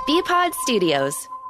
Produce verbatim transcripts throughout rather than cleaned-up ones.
B-Pod Studios.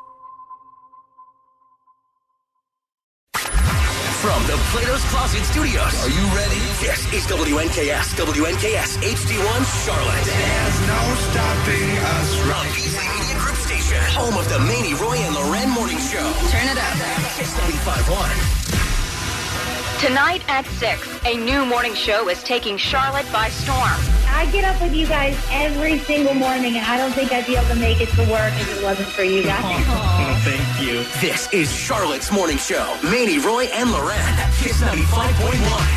From the Plato's Closet Studios. Are you ready? This is W N K S, W N K S H D one Charlotte. There's no stopping us right now. Beasley Media Group Station, home of the Manny, Roy, and Loren Morning Show. Turn it up. Kiss ninety-five point one. Tonight at six, a new morning show is taking Charlotte by storm. I get up with you guys every single morning, and I don't think I'd be able to make it to work if it wasn't for you guys. Oh, thank you. This is Charlotte's Morning Show. Manny, Roy, and Loren. Kiss ninety-five point one.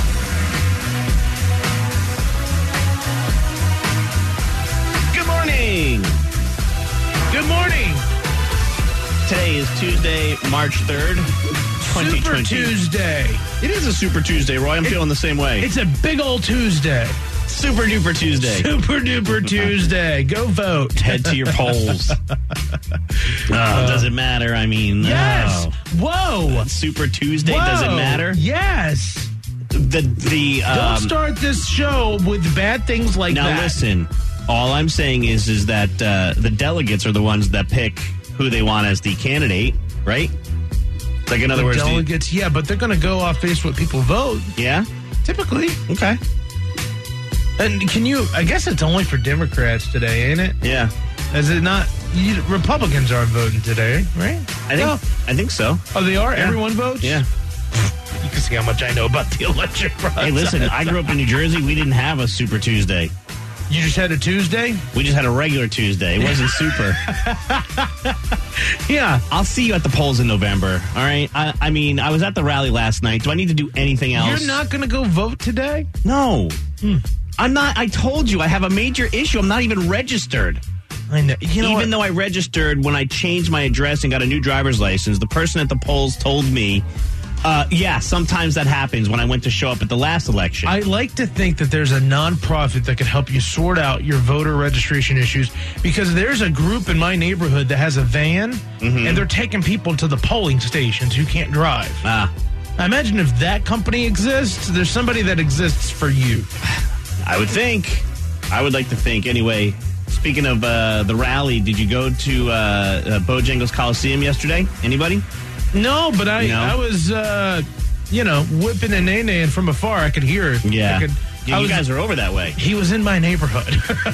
Good morning. Good morning. Today is Tuesday, March third, twenty twenty. Super Tuesday. It is a Super Tuesday, Roy. I'm it, feeling the same way. It's a big old Tuesday. Super duper Tuesday. Super duper Tuesday. Go vote. Head to your polls. oh, uh, does it matter? I mean, yes. Oh. Whoa. Super Tuesday. Whoa. Does it matter? Yes. The the um, don't start this show with bad things like now that. Now listen. All I'm saying is is that uh, the delegates are the ones that pick who they want as the candidate, right? Like in other the words, delegates. The, yeah, but they're going to go off based what people vote. Yeah, typically. Okay. And can you, I guess it's only for Democrats today, ain't it? Yeah. Is it not? You, Republicans aren't voting today, right? I think no. I think so. Oh, they are? Yeah. Everyone votes? Yeah. You can see how much I know about the election process. Hey, listen, I grew up in New Jersey. We didn't have a Super Tuesday. You just had a Tuesday? We just had a regular Tuesday. It wasn't super. Yeah. I'll see you at the polls in November, all right? I, I mean, I was at the rally last night. Do I need to do anything else? You're not going to go vote today? No. Hmm. I'm not. I told you I have a major issue. I'm not even registered. I know. You know even what? though I registered when I changed my address and got a new driver's license, the person at the polls told me, uh, yeah, sometimes that happens when I went to show up at the last election. I like to think that there's a nonprofit that can help you sort out your voter registration issues, because there's a group in my neighborhood that has a van, mm-hmm. and they're taking people to the polling stations who can't drive. Ah. I imagine if that company exists, there's somebody that exists for you. I would think. I would like to think. Anyway, speaking of uh, the rally, did you go to uh, uh, Bojangles Coliseum yesterday? Anybody? No, but I, you know? I was, uh, you know, whipping and nay-naying from afar. I could hear it. Yeah. I could, yeah I you was, guys are over that way. He was in my neighborhood.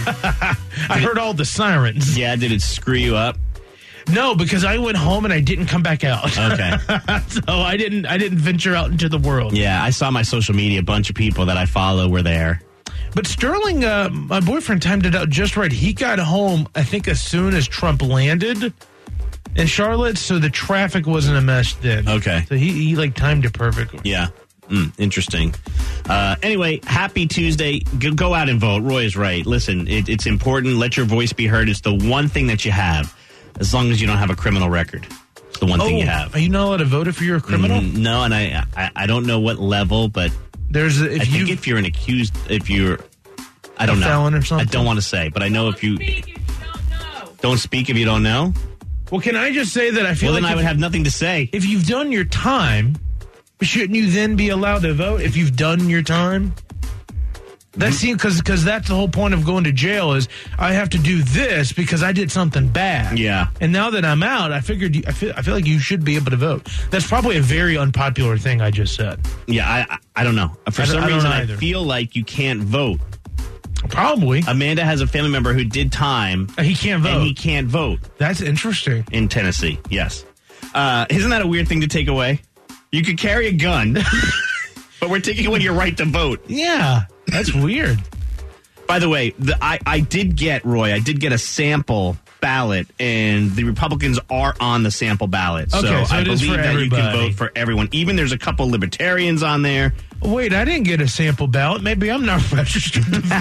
I heard all the sirens. Yeah, did it screw you up? No, because I went home and I didn't come back out. Okay. So I didn't I didn't venture out into the world. Yeah, I saw my social media. A bunch of people that I follow were there. But Sterling, uh, my boyfriend, timed it out just right. He got home, I think, as soon as Trump landed in Charlotte, so the traffic wasn't a mess then. Okay. So he, he like, timed it perfectly. Yeah. Mm, interesting. Uh, anyway, happy Tuesday. Go, go out and vote. Roy is right. Listen, it, it's important. Let your voice be heard. It's the one thing that you have, as long as you don't have a criminal record. It's the one oh, thing you have. Are you not allowed to vote if you're a criminal? Mm, no, and I, I I don't know what level, but there's a, if I think you, if you're an accused, if you're, I don't a know. felon or something? I don't want to say, but I know if you, Speak if you don't know. Don't speak if you don't know. Well, can I just say that I feel well, like then I if, would have nothing to say. If you've done your time, shouldn't you then be allowed to vote if you've done your time? That's because because that's the whole point of going to jail is I have to do this because I did something bad. Yeah. And now that I'm out, I figured you, I feel I feel like you should be able to vote. That's probably a very unpopular thing I just said. Yeah, I I don't know. For I some I reason, I either. feel like you can't vote. Probably. Amanda has a family member who did time. He can't vote. And he can't vote. That's interesting. In Tennessee, yes. Uh, isn't that a weird thing to take away? You could carry a gun, but we're taking away your right to vote. Yeah, that's weird. By the way, the, I, I did get, Roy, I did get a sample ballot, and the Republicans are on the sample ballot. Okay, so, so I it is believe for that everybody. you can vote for everyone. Even there's a couple libertarians on there. Wait, I didn't get a sample ballot. Maybe I'm not registered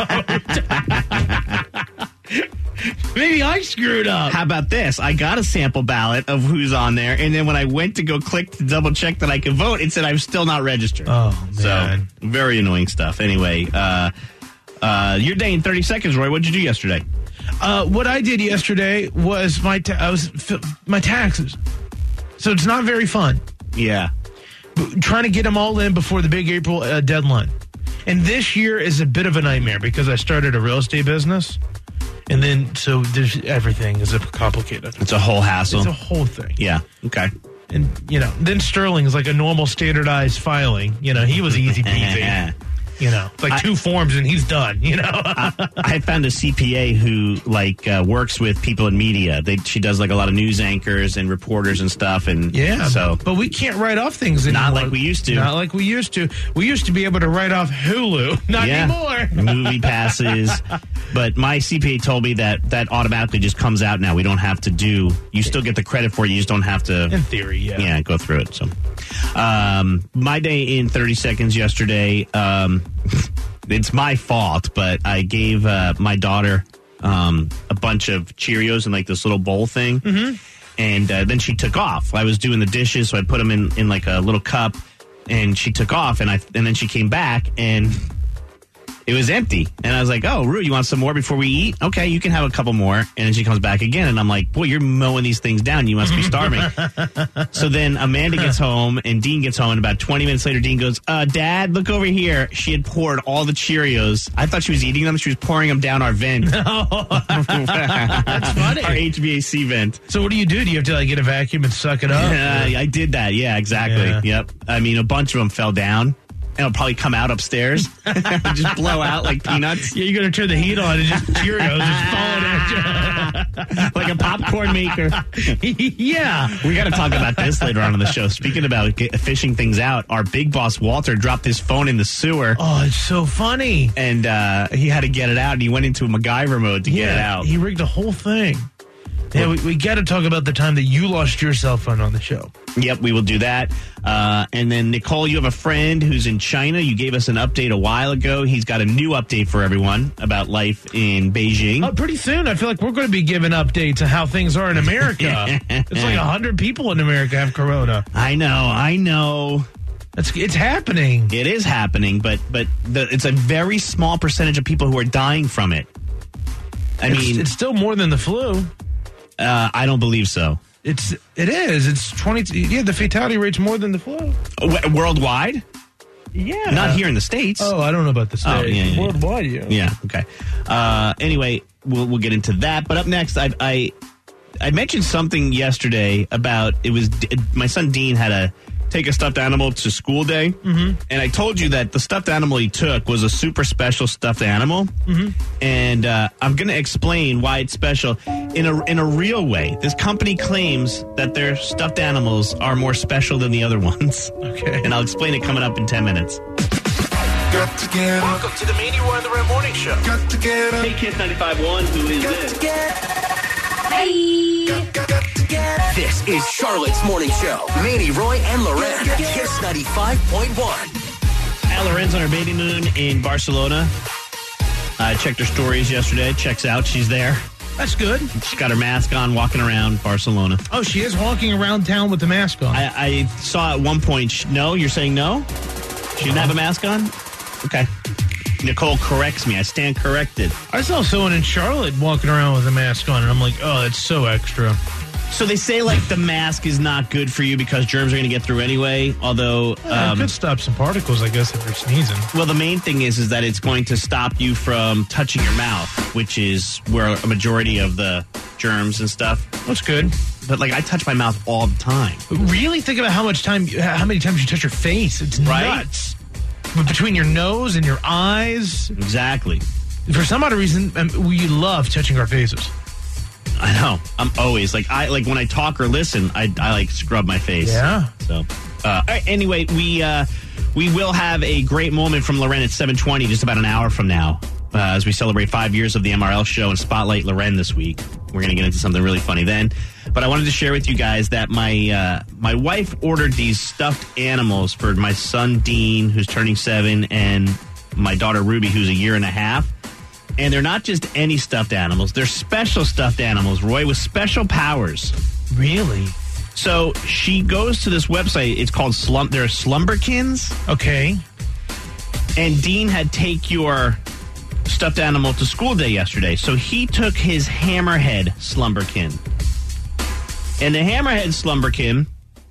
to vote. Maybe I screwed up. How about this? I got a sample ballot of who's on there, and then when I went to go click to double check that I could vote, it said I'm still not registered. Oh, man. So, very annoying stuff. Anyway, uh, uh, your day in thirty seconds, Roy. What did you do yesterday? Uh, what I did yesterday was my ta- I was my taxes. So it's not very fun. Yeah. Trying to get them all in before the big April uh, deadline. And this year is a bit of a nightmare because I started a real estate business. And then, so there's everything is complicated. It's a whole hassle. It's a whole thing. Yeah. Okay. And, you know, then Sterling is like a normal standardized filing. You know, he was easy peasy. You know, it's like I, two forms and he's done, you know. I, I found a C P A who, like, uh, works with people in media. They, she does, like, a lot of news anchors and reporters and stuff. And yeah, so, but we can't write off things anymore. Not like we used to. Not like we used to. We used to be able to write off Hulu. Not yeah. anymore. Movie passes. But my C P A told me that that automatically just comes out now. We don't have to do, you still get the credit for it. You just don't have to. In theory, yeah. Yeah, go through it. So, um, my day in thirty seconds yesterday, um, it's my fault, but I gave uh, my daughter um, a bunch of Cheerios in like this little bowl thing. Mm-hmm. And uh, then she took off. I was doing the dishes, so I put them in, in like a little cup, and she took off, and I and then she came back, and it was empty. And I was like, oh, Rue, you want some more before we eat? Okay, you can have a couple more. And then she comes back again, and I'm like, boy, you're mowing these things down. You must be starving. So then Amanda gets home, and Dean gets home, and about twenty minutes later, Dean goes, uh, Dad, look over here. She had poured all the Cheerios. I thought she was eating them. She was pouring them down our vent. That's funny. Our H V A C vent. So what do you do? Do you have to like get a vacuum and suck it up? Yeah, I did that. Yeah, exactly. Yeah. Yep. I mean, a bunch of them fell down. And it'll probably come out upstairs. Just blow out like peanuts. Yeah, you're going to turn the heat on and just Cheerios just falling at you. Like a popcorn maker. Yeah. We got to talk about this later on in the show. Speaking about get, fishing things out, our big boss, Walter, dropped his phone in the sewer. Oh, it's so funny. And uh, he had to get it out, and he went into a MacGyver mode to yeah, get it out. He rigged the whole thing. Yeah, we, we got to talk about the time that you lost your cell phone on the show. Yep, we will do that. Uh, and then, Nicole, you have a friend who's in China. You gave us an update a while ago. He's got a new update for everyone about life in Beijing. Uh, pretty soon, I feel like we're going to be giving updates on how things are in America. It's like one hundred people in America have corona. I know, I know. It's, it's happening. It is happening, but, but the, it's a very small percentage of people who are dying from it. I it's, mean... It's still more than the flu. Uh, I don't believe so. It's it is. It's twenty. Yeah, the fatality rate's more than the flu. W- worldwide? Yeah, not here in the States. Oh, I don't know about the States. Oh, yeah, yeah, worldwide, yeah. Yeah. Okay. Uh, anyway, we'll we'll get into that. But up next, I I I mentioned something yesterday about it was my son Dean had a take a stuffed animal to school day, mm-hmm. and I told you that the stuffed animal he took was a super special stuffed animal, mm-hmm. and uh, I'm going to explain why it's special in a in a real way. This company claims that their stuffed animals are more special than the other ones. Okay, and I'll explain it coming up in ten minutes. Got to get up. Welcome to the Manny Roy and the Ram Morning Show. Got to get up. Hey, Kiss ninety-five point one, who is Got this? to get Hey. Got, got, got to get up. This is Charlotte's Morning Show. Manny Roy and Loren. Kiss ninety-five point one. Al Loren's on her baby moon in Barcelona. I checked her stories yesterday. Checks out. She's there. That's good. She's got her mask on, walking around Barcelona. Oh, she is walking around town with the mask on. I, I saw at one point, she, no, you're saying no? She didn't have a mask on? Okay. Nicole corrects me. I stand corrected. I saw someone in Charlotte walking around with a mask on, and I'm like, oh, that's so extra. So they say, like, the mask is not good for you because germs are going to get through anyway, although... Yeah, um, it could stop some particles, I guess, if you're sneezing. Well, the main thing is is that it's going to stop you from touching your mouth, which is where a majority of the germs and stuff. That's good. But, like, I touch my mouth all the time. Really think about how much time, how many times you touch your face. It's Right? nuts. But between your nose and your eyes. Exactly. For some odd reason, um, we love touching our faces. I know. I'm always, like, I like when I talk or listen, I, I like, scrub my face. Yeah. So, uh, all right, anyway, we, uh, we will have a great moment from Loren at seven twenty, just about an hour from now, uh, as we celebrate five years of the M R L show and spotlight Loren this week. We're going to get into something really funny then. But I wanted to share with you guys that my uh, my wife ordered these stuffed animals for my son, Dean, who's turning seven, and my daughter, Ruby, who's a year and a half. And they're not just any stuffed animals. They're special stuffed animals, Roy, with special powers. Really? So she goes to this website. It's called Slum. They're Slumberkins. Okay. And Dean had take your stuffed animal to school day yesterday. So he took his Hammerhead Slumberkin. And the Hammerhead Slumberkin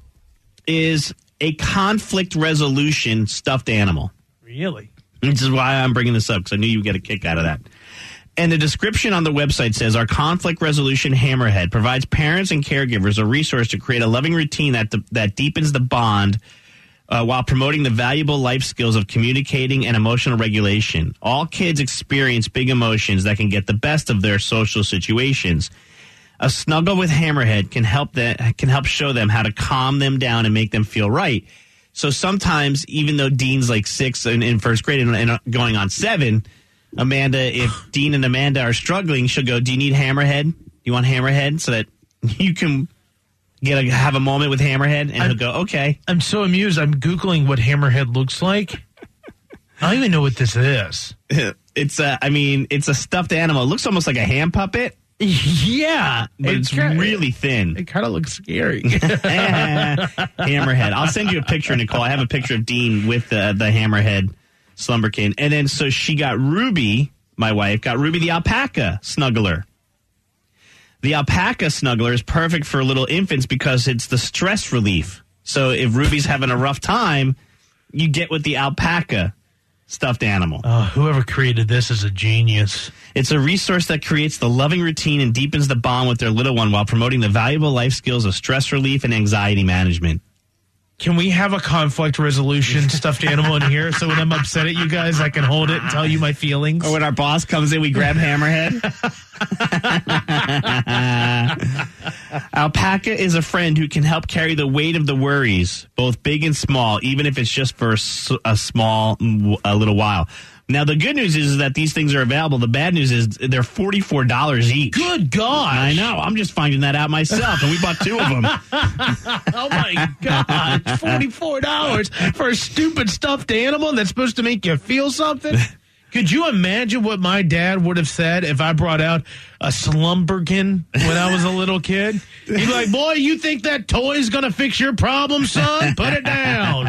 is a conflict resolution stuffed animal. Really? This is why I'm bringing this up, because I knew you would get a kick out of that. And the description on the website says, our conflict resolution hammerhead provides parents and caregivers a resource to create a loving routine that that deepens the bond uh, while promoting the valuable life skills of communicating and emotional regulation. All kids experience big emotions that can get the best of their social situations. A snuggle with Hammerhead can help that can help show them how to calm them down and make them feel right. So sometimes, even though Dean's like six and in first grade and, and going on seven, Amanda, if Dean and Amanda are struggling, she'll go, do you need Hammerhead? Do you want Hammerhead? So that you can get a, have a moment with Hammerhead, and I'm, he'll go, okay. I'm so amused. I'm Googling what Hammerhead looks like. I don't even know what this is. It's a, I mean, it's a stuffed animal. It looks almost like a hand puppet. Yeah. But it it's kinda, really thin. It kind of looks scary. Hammerhead. I'll send you a picture, Nicole. I have a picture of Dean with the, the Hammerhead Slumberkin. And then so she got Ruby, my wife, got Ruby the alpaca snuggler. The alpaca snuggler is perfect for little infants because it's the stress relief. So if Ruby's having a rough time, you get with the alpaca stuffed animal. Oh, whoever created this is a genius. It's a resource that creates the loving routine and deepens the bond with their little one while promoting the valuable life skills of stress relief and anxiety management. Can we have a conflict resolution stuffed animal in here so when I'm upset at you guys, I can hold it and tell you my feelings? Or when our boss comes in, we grab Hammerhead? Alpaca is a friend who can help carry the weight of the worries, both big and small, even if it's just for a small, a little while. Now, the good news is that these things are available. The bad news is they're forty-four dollars each. Good God. I know. I'm just finding that out myself, and we bought two of them. Oh, my God. It's forty-four dollars for a stupid stuffed animal that's supposed to make you feel something? Could you imagine what my dad would have said if I brought out a Slumberkin when I was a little kid? He'd be like, boy, you think that toy's going to fix your problem, son? Put it down.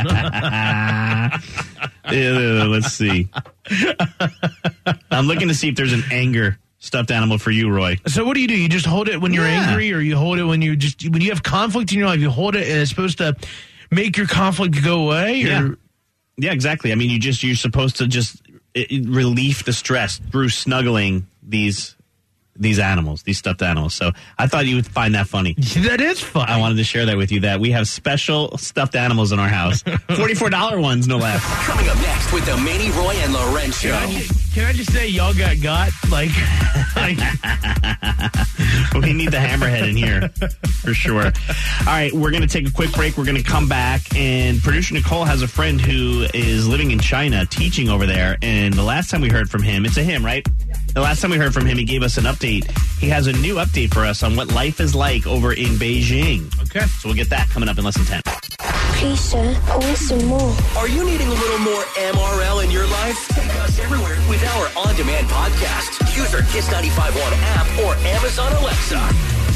uh, let's see. I'm looking to see if there's an anger stuffed animal for you, Roy. So what do you do? You just hold it when you're yeah. angry, or you hold it when you just when you have conflict in your life? You hold it and it's supposed to make your conflict go away? Or? Yeah. Yeah, exactly. I mean, you just you're supposed to just it, it relieve the stress through snuggling these these animals, these stuffed animals. So I thought you would find that funny. That is fun. I wanted to share that with you, that we have special stuffed animals in our house. forty-four dollars ones, no less. Coming up next with the Manny, Roy, and Loren Show. Can I just, can I just say y'all got got? Like, like we need the Hammerhead in here for sure. All right, we're going to take a quick break. We're going to come back, and producer Nicole has a friend who is living in China, teaching over there, and the last time we heard from him, it's a him, right? The last time we heard from him, he gave us an update. He has a new update for us on what life is like over in Beijing. Okay. So we'll get that coming up in less than ten. Please, sir, I want some more. Are you needing a little more M R L in your life? Take us everywhere with our on-demand podcast. Use our Kiss ninety-five point one app or Amazon Alexa.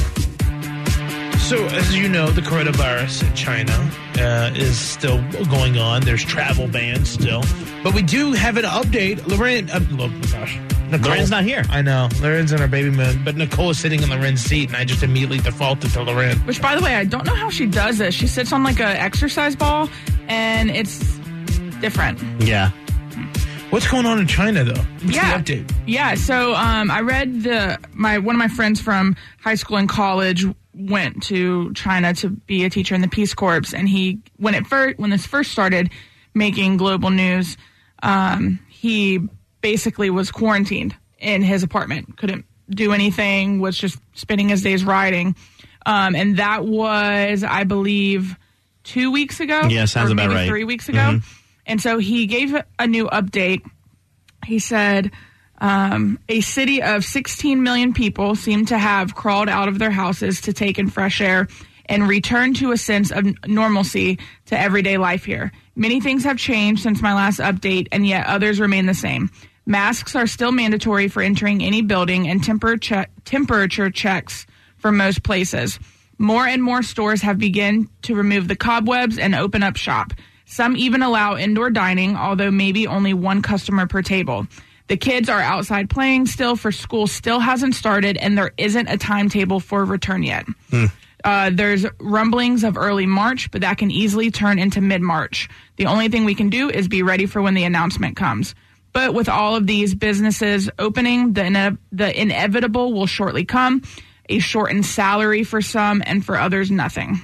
So, as you know, the coronavirus in China uh, is still going on. There's travel bans still. But we do have an update. Loren, uh, oh my gosh. Nicole, Loren's not here. I know. Loren's in our baby moon. But Nicole is sitting in Loren's seat, and I just immediately defaulted to Loren. Which, by the way, I don't know how she does this. She sits on like an exercise ball, and it's different. Yeah. What's going on in China, though? What's yeah. the update? Yeah, so um, I read the my one of my friends from high school and college went to China to be a teacher in the Peace Corps, and he when it first when this first started making global news, um, he basically was quarantined in his apartment, couldn't do anything, was just spending his days riding, um, and that was, I believe, two weeks ago. Yeah, sounds or about maybe right. Three weeks ago. Mm-hmm. And so he gave a new update. He said, um, a city of sixteen million people seem to have crawled out of their houses to take in fresh air and return to a sense of normalcy to everyday life here. Many things have changed since my last update, and yet others remain the same. Masks are still mandatory for entering any building, and temperature temperature checks for most places. More and more stores have begun to remove the cobwebs and open up shop. Some even allow indoor dining, although maybe only one customer per table. The kids are outside playing still, for school still hasn't started, and there isn't a timetable for return yet. Hmm. Uh, there's rumblings of early March, but that can easily turn into mid-March. The only thing we can do is be ready for when the announcement comes. But with all of these businesses opening, the ine- the inevitable will shortly come. A shortened salary for some, and for others, nothing.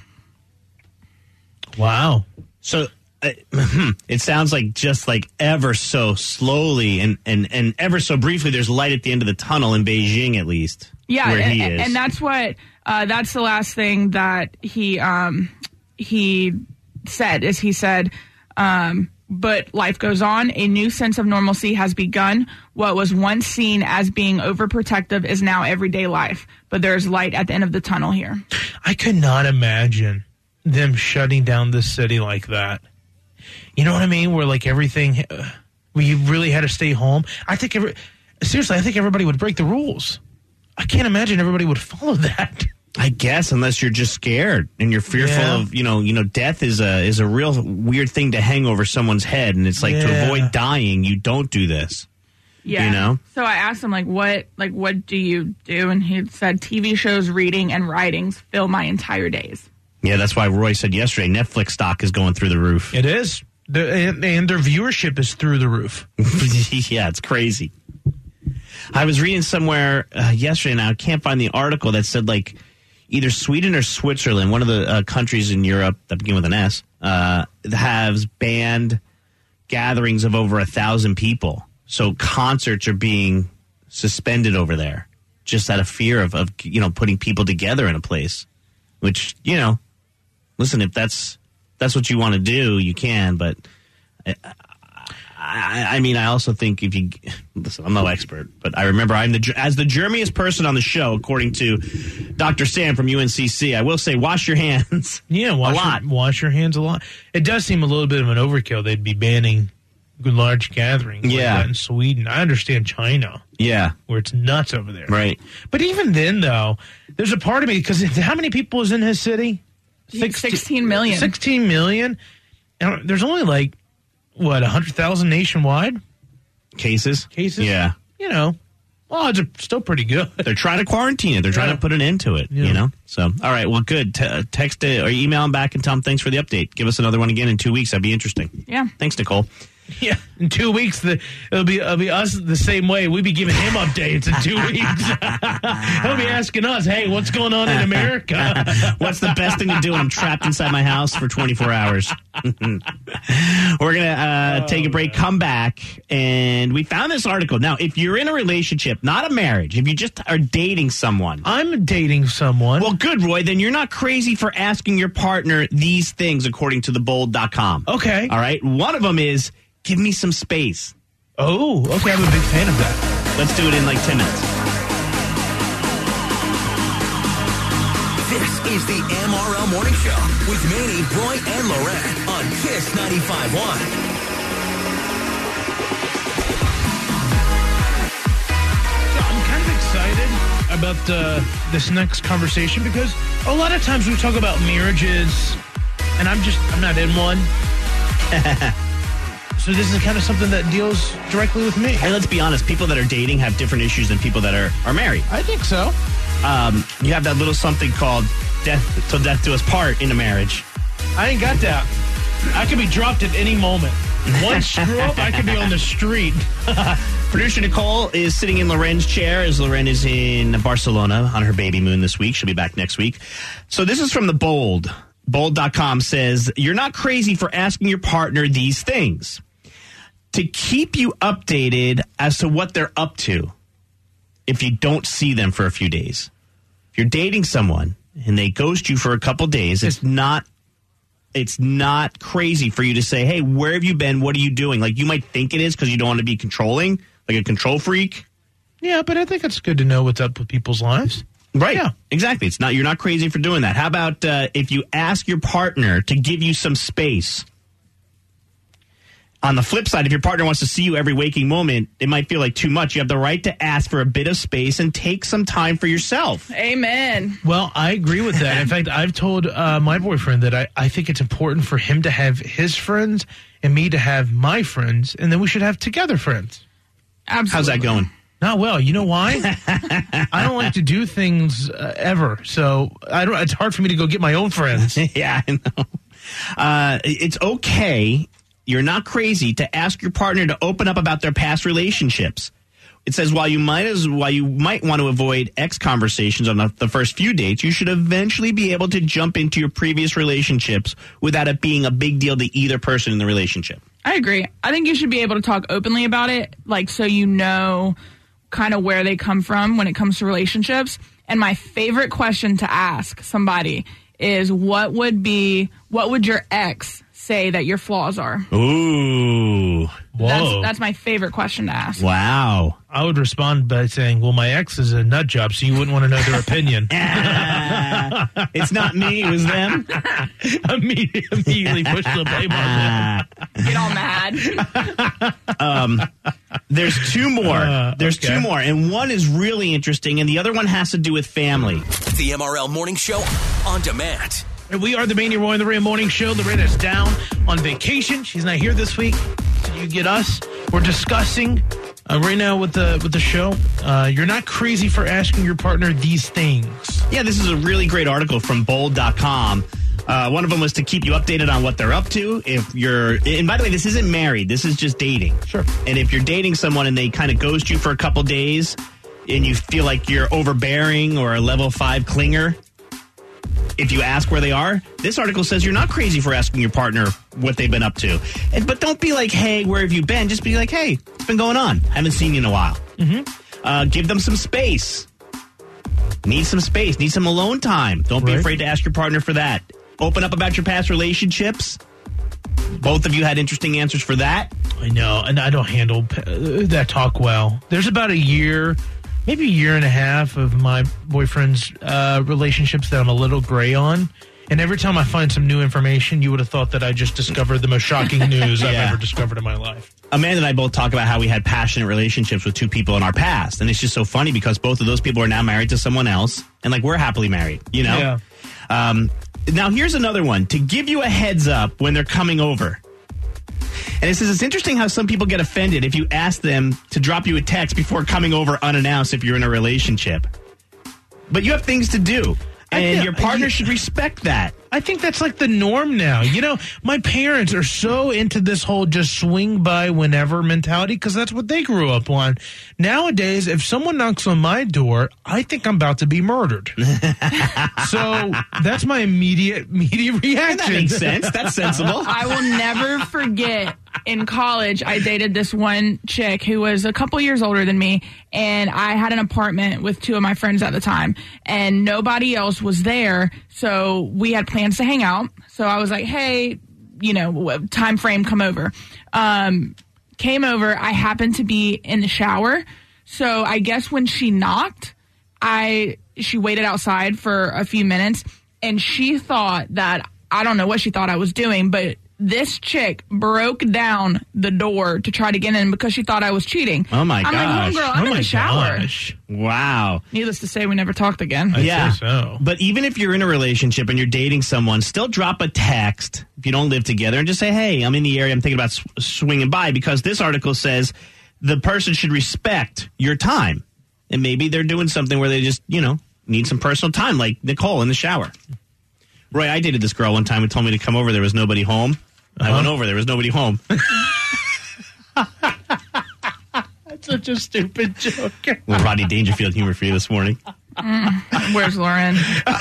Wow. So uh, it sounds like just like ever so slowly and, and, and ever so briefly, there's light at the end of the tunnel in Beijing, at least. Yeah, where and, he and, is. and that's what uh, that's the last thing that he um, he said is he said, um, but life goes on. A new sense of normalcy has begun. What was once seen as being overprotective is now everyday life. But there's light at the end of the tunnel here. I could not imagine them shutting down this city like that. You know what I mean? Where like everything, uh, where you really had to stay home. I think every, seriously, I think everybody would break the rules. I can't imagine everybody would follow that. I guess unless you're just scared and you're fearful Yeah. of, you know, you know, death is a is a real weird thing to hang over someone's head, and it's like to Yeah. avoid dying, you don't do this. Yeah. You know? So I asked him like, what like what do you do? And he said, T V shows, reading, and writings fill my entire days. Yeah, that's why Roy said yesterday Netflix stock is going through the roof. It is. The, and, and their viewership is through the roof. Yeah, it's crazy. I was reading somewhere uh, yesterday, and I can't find the article that said like either Sweden or Switzerland, one of the uh, countries in Europe that begin with an S, uh, has banned gatherings of over a thousand people. So concerts are being suspended over there, just out of fear of, of you know putting people together in a place. Which, you know, listen, if that's that's what you want to do, you can. But I, I, I mean, I also think if you listen, I'm no expert, but I remember I'm the as the germiest person on the show, according to Doctor Sam from U N C C. I will say, wash your hands. Yeah, wash a lot. Your, wash your hands a lot. It does seem a little bit of an overkill. They'd be banning large gatherings like Yeah. that in Sweden. I understand China, Yeah, where it's nuts over there. right. But even then, though, there's a part of me, because how many people is in his city? sixteen million. sixteen million? And there's only like, what, one hundred thousand nationwide Cases. cases? Yeah, You know, odds are still pretty good. they're trying to quarantine it. They're trying Yeah. to put an end to it. Yeah. You know. So, all right. Well, good. T- uh, text it or email them back and tell them thanks for the update. Give us another one again in two weeks. That'd be interesting. Yeah. Thanks, Nicole. Yeah, in two weeks, the, it'll be it'll be us the same way. We'll be giving him updates in two weeks. He'll be asking us, hey, what's going on in America? What's the best thing to do when I'm trapped inside my house for twenty-four hours? We're going to uh, Oh, take a break, come back, and we found this article. Now, if you're in a relationship, not a marriage, if you just are dating someone, I'm dating someone. well, good, Roy, then you're not crazy for asking your partner these things, according to the bold dot com. Okay. All right? One of them is, give me some space. Oh, okay. I'm a big fan of that. Let's do it in like ten minutes. This is the M R L Morning Show with Manny, Roy, and Loren on Kiss ninety-five point one. I'm kind of excited about uh, this next conversation because a lot of times we talk about marriages, and I'm just, I'm not in one. So this is kind of something that deals directly with me. Hey, let's be honest. People that are dating have different issues than people that are, are married. I think so. Um, you have that little something called death till death do us part in a marriage. I ain't got that. I could be dropped at any moment. One screw up, I could be on the street. Producer Nicole is sitting in Loren's chair as Loren is in Barcelona on her baby moon this week. She'll be back next week. So this is from the Bold. Bold dot com says, you're not crazy for asking your partner these things. To keep you updated as to what they're up to if you don't see them for a few days. If you're dating someone and they ghost you for a couple days, it's not it's not crazy for you to say, hey, where have you been? What are you doing? Like, you might think it is because you don't want to be controlling, like a control freak. Yeah, but I think it's good to know what's up with people's lives. Right. Yeah. Exactly. It's not, you're not crazy for doing that. How about uh, if you ask your partner to give you some space? On the flip side, if your partner wants to see you every waking moment, it might feel like too much. You have the right to ask for a bit of space and take some time for yourself. Amen. Well, I agree with that. In fact, I've told uh, my boyfriend that I, I think it's important for him to have his friends and me to have my friends, and then we should have together friends. Absolutely. How's that going? Not well. You know why? I don't like to do things uh, ever, so I don't. It's hard for me to go get my own friends. Yeah, I know. Uh, it's okay you're not crazy to ask your partner to open up about their past relationships. It says while you might as while you might want to avoid ex conversations on the, the first few dates, you should eventually be able to jump into your previous relationships without it being a big deal to either person in the relationship. I agree. I think you should be able to talk openly about it, like so you know kind of where they come from when it comes to relationships. And my favorite question to ask somebody is what would be what would your ex say that your flaws are? Ooh. Whoa. That's, that's my favorite question to ask. Wow. I would respond by saying, well, my ex is a nut job, so you wouldn't want to know their opinion. Ah, it's not me, it was them. Immediately, immediately push the blame on them. Get all mad. um, there's two more. Uh, there's okay. two more, and one is really interesting, and the other one has to do with family. The M R L Morning Show on demand. And we are the Mania Roy and the Rhea Morning Show. Loretta's down on vacation. She's not here this week. So you get us. We're discussing uh, right now with the with the show. Uh, you're not crazy for asking your partner these things. Yeah, this is a really great article from bold dot com. Uh, one of them was to keep you updated on what they're up to. If you're, and by the way, this isn't married. This is just dating. Sure. And if you're dating someone and they kind of ghost you for a couple days, and you feel like you're overbearing or a level five clinger, if you ask where they are, this article says you're not crazy for asking your partner what they've been up to. And, but don't be like, hey, where have you been? Just be like, hey, what's been going on? Haven't seen you in a while. Mm-hmm. Uh, give them some space. Need some space. Need some alone time. Don't be Right. afraid to ask your partner for that. Open up about your past relationships. Both of you had interesting answers for that. I know, and I don't handle uh, that talk well. There's about a year, maybe a year and a half of my boyfriend's uh, relationships that I'm a little gray on. And every time I find some new information, you would have thought that I just discovered the most shocking news I've Yeah. ever discovered in my life. Amanda and I both talk about how we had passionate relationships with two people in our past. And it's just so funny because both of those people are now married to someone else. And like, we're happily married, you know? Yeah. Um, now, here's another one. To give you a heads up when they're coming over. And it says it's interesting how some people get offended if you ask them to drop you a text before coming over unannounced if you're in a relationship. But you have things to do. I And feel- your partner you- should respect that. I think that's like the norm now. You know, my parents are so into this whole just swing by whenever mentality because that's what they grew up on. Nowadays, if someone knocks on my door, I think I'm about to be murdered. So that's my immediate immediate reaction. And that makes sense. That's sensible. I will never forget in college, I dated this one chick who was a couple years older than me, and I had an apartment with two of my friends at the time, and nobody else was there, so we had plans to hang out. So I was like, hey, you know, time frame, come over. Um, came over. I happened to be in the shower, so I guess when she knocked, I she waited outside for a few minutes, and she thought that, I don't know what she thought I was doing, but this chick broke down the door to try to get in because she thought I was cheating. Oh, my I'm gosh. like, homegirl, I'm Oh in my the shower. gosh. Wow. Needless to say, we never talked again. I Yeah. say so. But even if you're in a relationship and you're dating someone, still drop a text if you don't live together and just say, hey, I'm in the area. I'm thinking about sw- swinging by, because this article says the person should respect your time. And maybe they're doing something where they just, you know, need some personal time, like Nicole in the shower. Roy, I dated this girl one time who told me to come over. There was nobody home. I went over. There was nobody home. That's such a stupid joke. Well, Rodney Dangerfield humor for you this morning. Mm, where's Lauren?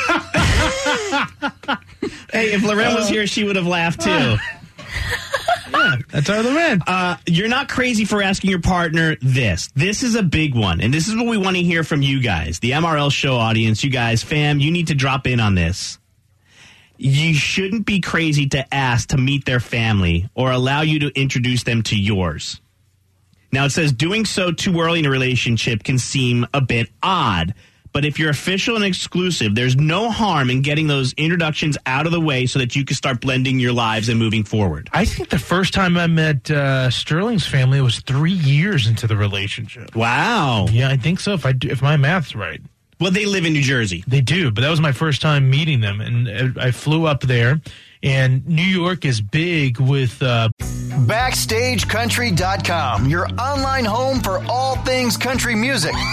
Hey, if Loren was here, she would have laughed too. Yeah, that's our Loren. Uh, you're not crazy for asking your partner this. This is a big one, and this is what we want to hear from you guys, the M R L show audience. You guys, fam, you need to drop in on this. You shouldn't be crazy to ask to meet their family or allow you to introduce them to yours. Now, it says doing so too early in a relationship can seem a bit odd, but if you're official and exclusive, there's no harm in getting those introductions out of the way so that you can start blending your lives and moving forward. I think the first time I met uh, Sterling's family was three years into the relationship. Wow. Yeah, I think so. If I do, if my math's right. Well, they live in New Jersey. They do, but that was my first time meeting them, and I flew up there, and New York is big with uh, Backstage Country dot com, your online home for all things country music.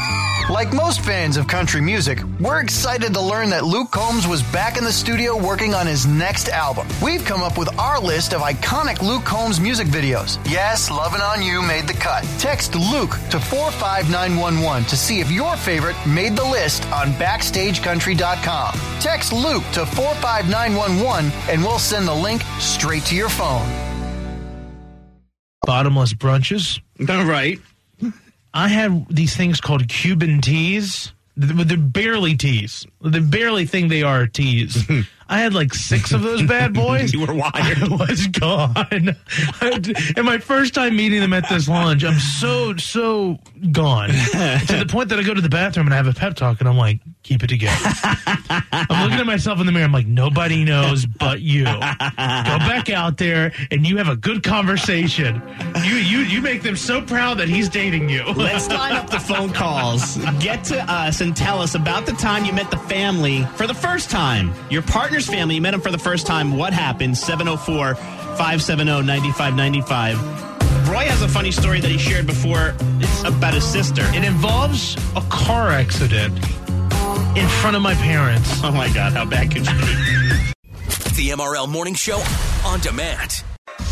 Like most fans of country music, we're excited to learn that Luke Combs was back in the studio working on his next album. We've come up with our list of iconic Luke Combs music videos. Yes, Lovin' On You made the cut. Text Luke to four five nine one one to see if your favorite made the list on backstage country dot com. Text Luke to four five nine one one and we'll send the link straight to your phone. Bottomless brunches. All right. I had these things called Cuban teas. They're barely teas. The barely thing they are teas. I had like six of those bad boys. You were wired. I was gone. And my first time meeting them at this lunch, I'm so, so gone. To the point that I go to the bathroom and I have a pep talk and I'm like, keep it together. I'm looking at myself in the mirror. I'm like, nobody knows but you. Go back out there and you have a good conversation. You you you make them so proud that he's dating you. Let's line up the phone calls. Get to us and tell us about the time you met the family for the first time. Your partner's family, you met them for the first time. What happened? seven oh four, five seven oh, nine five nine five. Roy has a funny story that he shared before. It's about his sister. It involves a car accident in front of my parents. Oh, my God. How bad could you be? The M R L Morning Show on demand.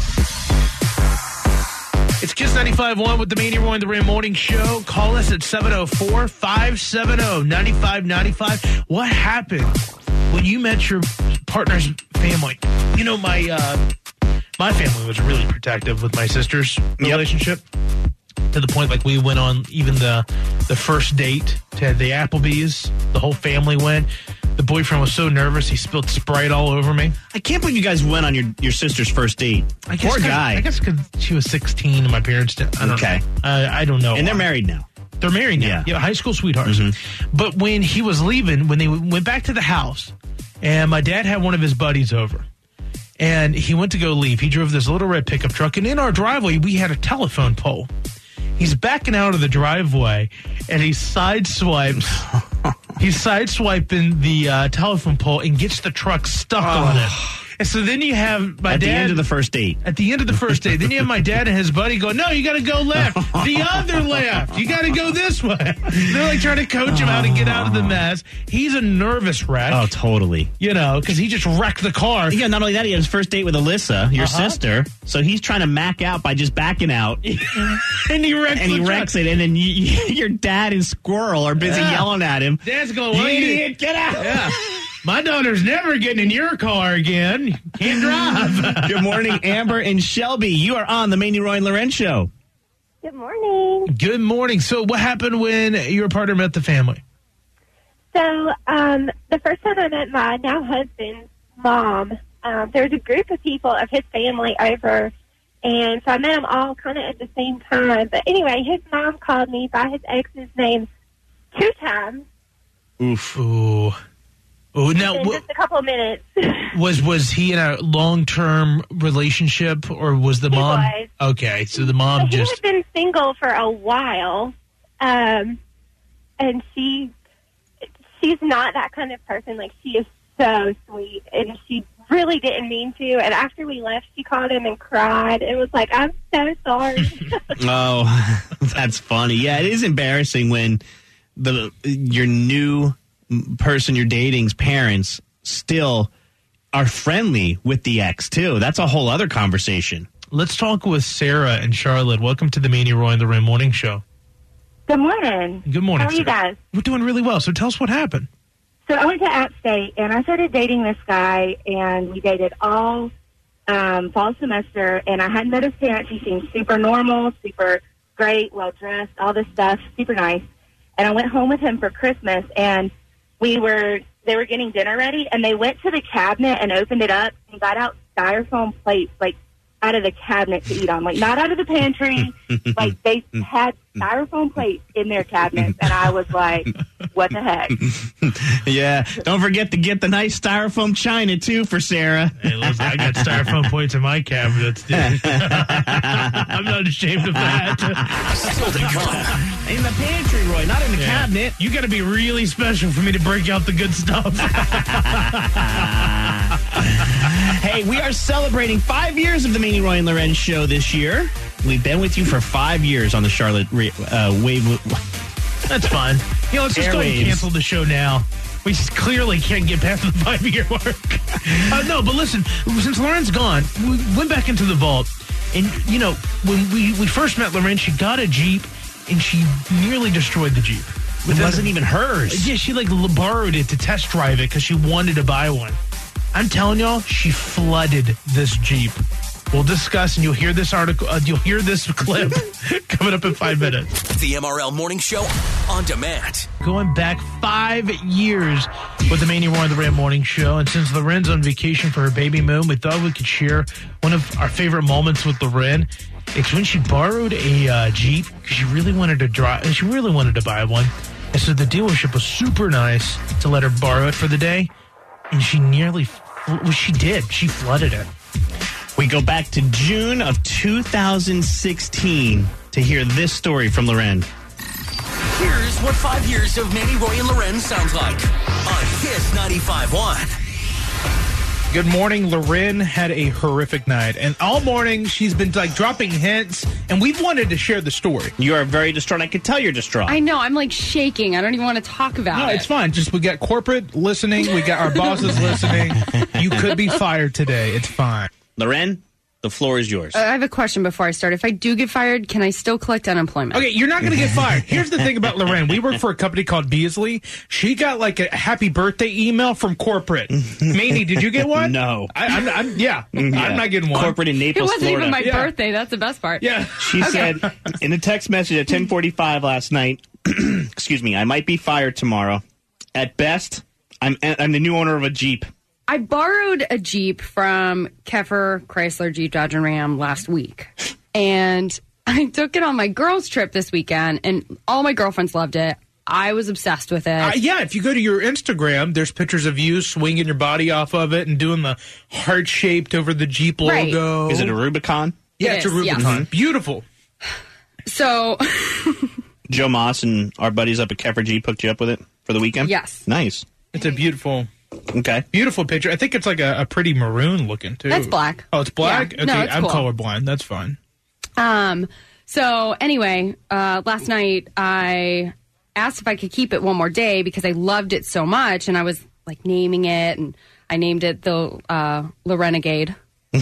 It's Kiss ninety-five point one with the Mania Roy and the Ram Morning Show. Call us at seven oh four, five seven oh, nine five nine five. What happened when you met your partner's family? You know, my uh, my family was really protective with my sister's relationship. Yep. To the point, like, we went on even the the first date to the Applebee's. The whole family went. The boyfriend was so nervous, he spilled Sprite all over me. I can't believe you guys went on your, your sister's first date. I guess Poor guy. I guess because she was sixteen and my parents didn't. I don't okay. know. I, I don't know. And they're married now. They're married now. Yeah. yeah, high school sweethearts. Mm-hmm. But when he was leaving, when they went back to the house, and my dad had one of his buddies over, and he went to go leave. He drove this little red pickup truck, and in our driveway, we had a telephone pole. He's backing out of the driveway, and he sideswipes. He's sideswiping the uh, telephone pole and gets the truck stuck oh. on it. And so then you have my at dad. At the end of the first date. At the end of the first date. Then you have my dad and his buddy go, no, you got to go left. The other left. You got to go this way. They're like trying to coach him how to get out of the mess. He's a nervous wreck. Oh, totally. You know, because he just wrecked the car. Yeah, not only that, he had his first date with Alyssa, your uh-huh. sister. So he's trying to mac out by just backing out. and he wrecks And he wrecks it. And then you, you, your dad and Squirrel are busy yeah. yelling at him. Dad's going, well, you you idiot, get out. Yeah. My daughter's never getting in your car again. Can't drive. Good morning, Amber and Shelby. You are on the Mania Roy and Loren Show. Good morning. Good morning. So what happened when your partner met the family? So um, the first time I met my now husband's mom, um, there was a group of people of his family over, and so I met them all kind of at the same time. But anyway, his mom called me by his ex's name two times. Oof. Ooh. Oh, now, in just a couple of minutes. was was he in a long term relationship, or was the he mom? Was. Okay, so the mom so just. He had been single for a while, um, and she she's not that kind of person. Like, she is so sweet, and she really didn't mean to. And after we left, she called him and cried. It was like, I'm so sorry. Oh, that's funny. Yeah, it is embarrassing when the your new person you're dating's parents still are friendly with the ex too. That's a whole other conversation. Let's talk with Sarah and Charlotte. Welcome to the Mania Roy and the Ram Morning Show. Good morning. Good morning. How are Sarah. you guys? We're doing really well. So tell us what happened. So I went to App State and I started dating this guy, and we dated all um, fall semester, and I hadn't met his parents. He seemed super normal, super great, well dressed, all this stuff, super nice. And I went home with him for Christmas, and we were, they were getting dinner ready, and they went to the cabinet and opened it up and got out styrofoam plates, like, out of the cabinet to eat on. Like, not out of the pantry. Like, they had styrofoam plates in their cabinets, and I was like, what the heck? Yeah. Don't forget to get the nice styrofoam china, too, for Sarah. Hey, listen, I got styrofoam plates in my cabinets, dude. I'm not ashamed of that. Still to come. In the pantry, Roy, not in the yeah. cabinet. You got to be really special for me to break out the good stuff. Hey, we are celebrating five years of the Mania Roy and Loren Show this year. We've been with you for five years on the Charlotte uh, Wave. That's fine. You know, let's just go ahead and cancel the show now. We just clearly can't get past the five-year mark. uh, no, but listen, since Loren's gone, we went back into the vault. And, you know, when we, we first met Loren, she got a Jeep, and she nearly destroyed the Jeep. It wasn't even hers. Yeah, she, like, borrowed it to test drive it because she wanted to buy one. I'm telling y'all, she flooded this Jeep. We'll discuss, and you'll hear this article, uh, you'll hear this clip coming up in five minutes. The M R L Morning Show on demand. Going back five years with the Mania Roar and the Ram Morning Show, and since Loren's on vacation for her baby moon, we thought we could share one of our favorite moments with Loren. It's when she borrowed a uh, Jeep because she really wanted to drive, and she really wanted to buy one. And so the dealership was super nice to let her borrow it for the day, and she nearly, well, she did. She flooded it. We go back to June of two thousand sixteen to hear this story from Loren. Here's what five years of Manny, Roy, and Loren sounds like on Kiss ninety-five point one. Good morning. Loren had a horrific night, and all morning she's been like dropping hints, and we've wanted to share the story. You are very distraught. I can tell you're distraught. I know. I'm like shaking. I don't even want to talk about no, it. No, it's fine. Just we got corporate listening. We got our bosses listening. You could be fired today. It's fine. Loren, the floor is yours. Uh, I have a question before I start. If I do get fired, can I still collect unemployment? Okay, you're not going to get fired. Here's the thing about Loren. We work for a company called Beasley. She got like a happy birthday email from corporate. Manny, did you get one? No. I, I'm, I'm, yeah, yeah, I'm not getting one. Corporate in Naples, It wasn't Florida. even my yeah. birthday. That's the best part. Yeah. She okay. said in a text message at ten forty-five last night, excuse me, I might be fired tomorrow. At best, I'm I'm the new owner of a Jeep. I borrowed a Jeep from Keffer Chrysler Jeep Dodge and Ram last week, and I took it on my girls' trip this weekend, and all my girlfriends loved it. I was obsessed with it. Uh, yeah, if you go to your Instagram, there's pictures of you swinging your body off of it and doing the heart-shaped over the Jeep logo. Right. Is it a Rubicon? Yeah, It it's is, a Rubicon. yes. Beautiful. So, Joe Moss and our buddies up at Keffer Jeep hooked you up with it for the weekend? Yes. Nice. It's a beautiful... Okay. Beautiful picture. I think it's like a, a pretty maroon looking, too. That's black. Oh, it's black? Yeah. Okay, No, it's I'm cool. colorblind. That's fine. um, so anyway, uh, last night I asked if I could keep it one more day because I loved it so much, and I was like naming it, and I named it the uh, Lorenegade.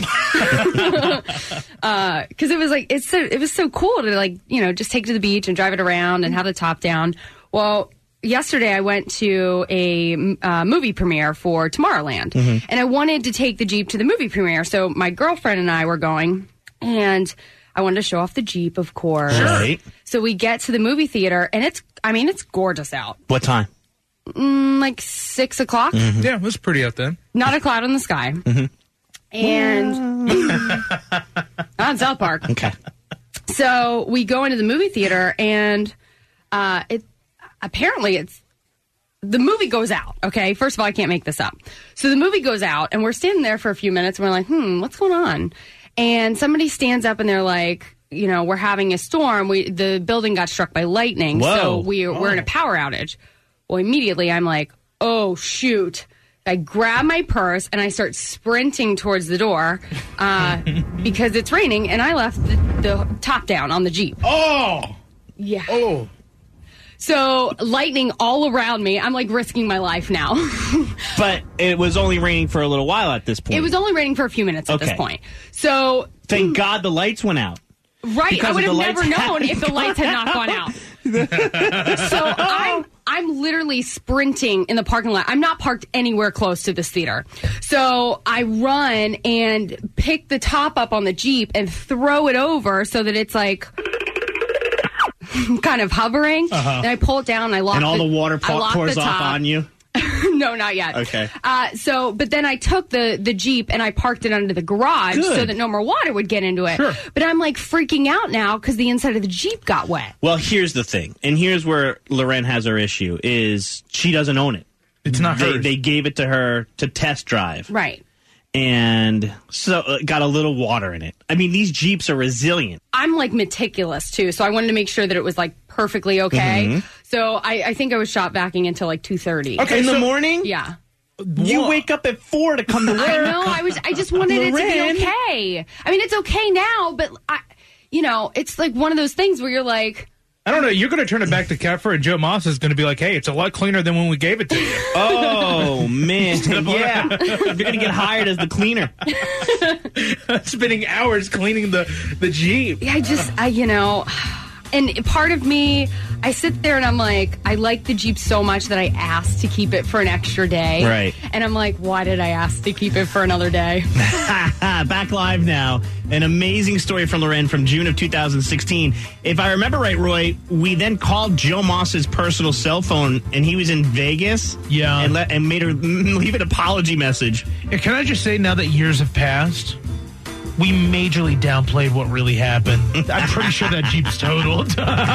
Because uh, it was like it's so it was so cool to like you know just take it to the beach and drive it around and have the top down. Well, yesterday I went to a uh, movie premiere for Tomorrowland, Mhm. and I wanted to take the Jeep to the movie premiere. So my girlfriend and I were going, and I wanted to show off the Jeep, of course. Right. So we get to the movie theater, and it's I mean it's gorgeous out. What time? Mm, like six o'clock. Mm-hmm. Yeah, it was pretty out then. Not a cloud in the sky. Mm-hmm. And on South Park. Okay. So we go into the movie theater, and uh, it apparently it's the movie goes out. Okay, first of all, I can't make this up. So the movie goes out, and we're standing there for a few minutes, and we're like, "Hmm, what's going on?" And somebody stands up, and they're like, "You know, we're having a storm. We the building got struck by lightning, Whoa. so we we're in a power outage." Well, immediately I'm like, "Oh shoot." I grab my purse and I start sprinting towards the door uh, because it's raining, and I left the, the top down on the Jeep. Oh! Yeah. Oh. So lightning all around me. I'm like risking my life now. But it was only raining for a little while at this point. It was only raining for a few minutes at Okay. this point. So Thank God the lights went out. right, Because I would if have the never lights known had- if the lights had not gone out. So I'm I'm literally sprinting in the parking lot. I'm not parked anywhere close to this theater. So I run and pick the top up on the Jeep and throw it over so that it's like kind of hovering. Uh-huh. And I pull it down and I lock And all the, water I po- lock pours the off top. on you. No, not yet. Okay. Uh, so, but then I took the, the Jeep and I parked it under the garage Good. so that no more water would get into it. Sure. But I'm like freaking out now because the inside of the Jeep got wet. Well, here's the thing, and here's where Loren has her issue, is she doesn't own it. It's not they, hers. They gave it to her to test drive. Right. And so uh, got a little water in it. I mean, these Jeeps are resilient. I'm like meticulous too, so I wanted to make sure that it was like perfectly okay. Mhm. So I, I think I was shop vacking until like two thirty. Okay, in the morning? Yeah. You wake up at four to come to work. I know. I was. I just wanted it to Loren. be okay. I mean, it's okay now, but I, you know, it's like one of those things where you're like, I don't know. You're going to turn it back to Keffer, and Joe Moss is going to be like, hey, it's a lot cleaner than when we gave it to you. Oh, man. Yeah. You're going to get hired as the cleaner. Spending hours cleaning the, the Jeep. Yeah, I just, I, you know, and part of me, I sit there and I'm like, I like the Jeep so much that I asked to keep it for an extra day. Right. And I'm like, why did I ask to keep it for another day? Back live now. An amazing story from Loren from June of two thousand sixteen. If I remember right, Roy, we then called Joe Moss's personal cell phone, and he was in Vegas. Yeah. And, let, and made her leave an apology message. Yeah, can I just say, now that years have passed, we majorly downplayed what really happened. I'm pretty sure that Jeep's totaled.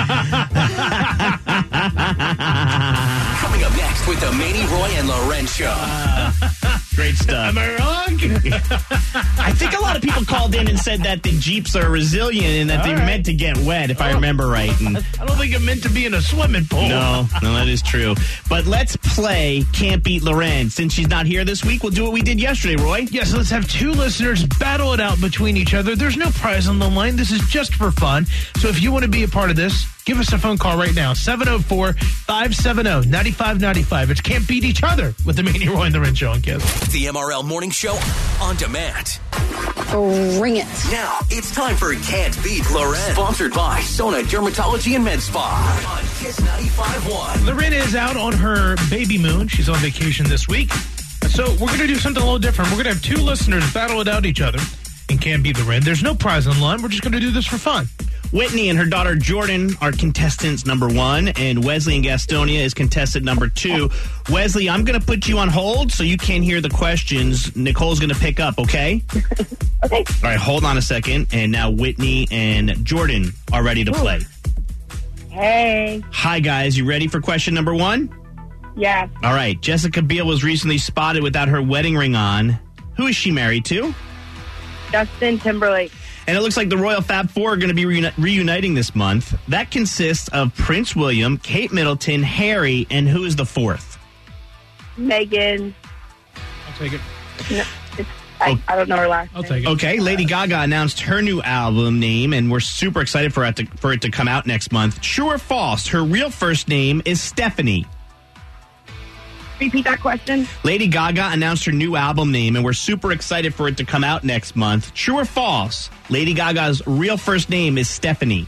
Coming up next with the Manny, Roy, and Loren Show. Uh, great stuff. Am I wrong? I think a lot of people called in and said that the Jeeps are resilient and that All they're right. meant to get wet, if I remember right. And I don't think it meant to be in a swimming pool. no, no, that is true. But let's play Can't Beat Loren. Since she's not here this week, we'll do what we did yesterday, Roy. Yeah, so let's have two listeners battle it out between each other. There's no prize on the line. This is just for fun. So if you want to be a part of this, give us a phone call right now. seven oh four, five seven oh, nine five nine five. It's Can't Beat Each Other with the Manny, Roy, and the Ren Show on Kiss. The M R L Morning Show on demand. Bring it. Now, it's time for Can't Beat Loren. Sponsored by Sona Dermatology and Med Spa on Kiss ninety-five point one. Loren is out on her baby moon. She's on vacation this week. So we're going to do something a little different. We're going to have two listeners battle it out each other and Can't Beat Loren. There's no prize on the line. We're just going to do this for fun. Whitney and her daughter Jordan are contestants number one, and Wesley in Gastonia is contestant number two. Wesley, I'm going to put you on hold so you can't hear the questions. Nicole's going to pick up, okay? Okay. All right, hold on a second. And now Whitney and Jordan are ready to play. Hey. Hi, guys. You ready for question number one? Yeah. All right. Jessica Biel was recently spotted without her wedding ring on. Who is she married to? Justin Timberlake. And it looks like the Royal Fab Four are going to be reuni- reuniting this month. That consists of Prince William, Kate Middleton, Harry, and who is the fourth? Megan. I'll take it. No, it's, I, I don't know her last I'll name. take it. Okay, Lady Gaga announced her new album name, and we're super excited for it to, for it to come out next month. True or false? Her real first name is Stephanie. Repeat that question. Lady Gaga announced her new album name, and we're super excited for it to come out next month. True or false? Lady Gaga's real first name is Stephanie.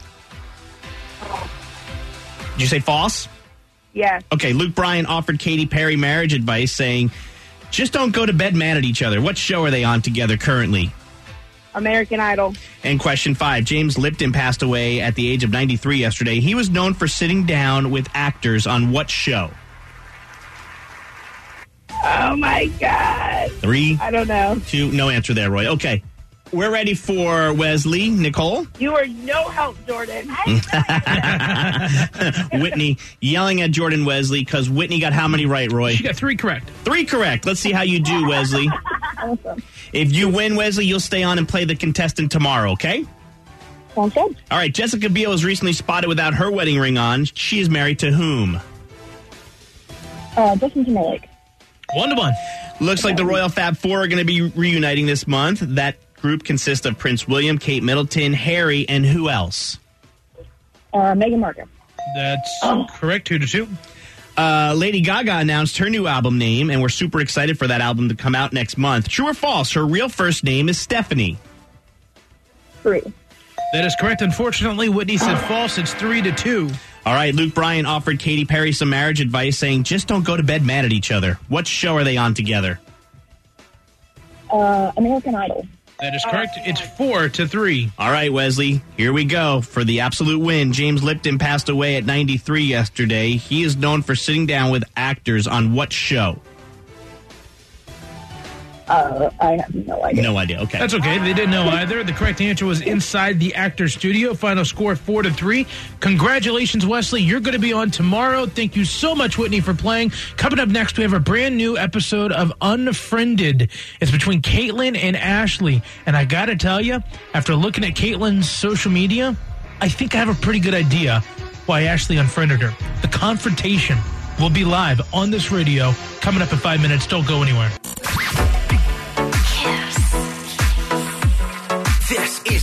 Did you say false? Yeah. Okay, Luke Bryan offered Katy Perry marriage advice, saying, just don't go to bed mad at each other. What show are they on together currently? American Idol. And question five, James Lipton passed away at the age of ninety-three yesterday. He was known for sitting down with actors on what show? Oh, my God. Three, I don't know. two, no answer there, Roy. Okay, we're ready for Wesley. Nicole? You are no help, Jordan. Whitney yelling at Jordan Wesley because Whitney got how many right, Roy? She got three correct. Three correct. Let's see how you do, Wesley. Awesome. If you win, Wesley, you'll stay on and play the contestant tomorrow, okay? Sounds good. All right, Jessica Biel was recently spotted without her wedding ring on. She is married to whom? Uh, Justin Timberlake. One to one. Looks like the Royal Fab Four are going to be reuniting this month. That group consists of Prince William, Kate Middleton, Harry, and who else? Uh, Meghan Markle. That's oh. correct. Two to two. Uh, Lady Gaga announced her new album name, and we're super excited for that album to come out next month. True or false? Her real first name is Stephanie. True. That is correct. Unfortunately, Whitney said false. It's three to two. All right, Luke Bryan offered Katy Perry some marriage advice, saying, just don't go to bed mad at each other. What show are they on together? Uh, American Idol. That is correct. It's four to three. All right, Wesley, here we go for the absolute win. James Lipton passed away at ninety-three yesterday. He is known for sitting down with actors on what show? Uh, I have no idea. No idea. Okay. That's okay. They didn't know either. The correct answer was Inside the Actor Studio. Final score four to three. Congratulations, Wesley. You're going to be on tomorrow. Thank you so much, Whitney, for playing. Coming up next, we have a brand new episode of Unfriended. It's between Caitlin and Ashley. And I got to tell you, after looking at Caitlin's social media, I think I have a pretty good idea why Ashley unfriended her. The confrontation will be live on this radio coming up in five minutes. Don't go anywhere. This is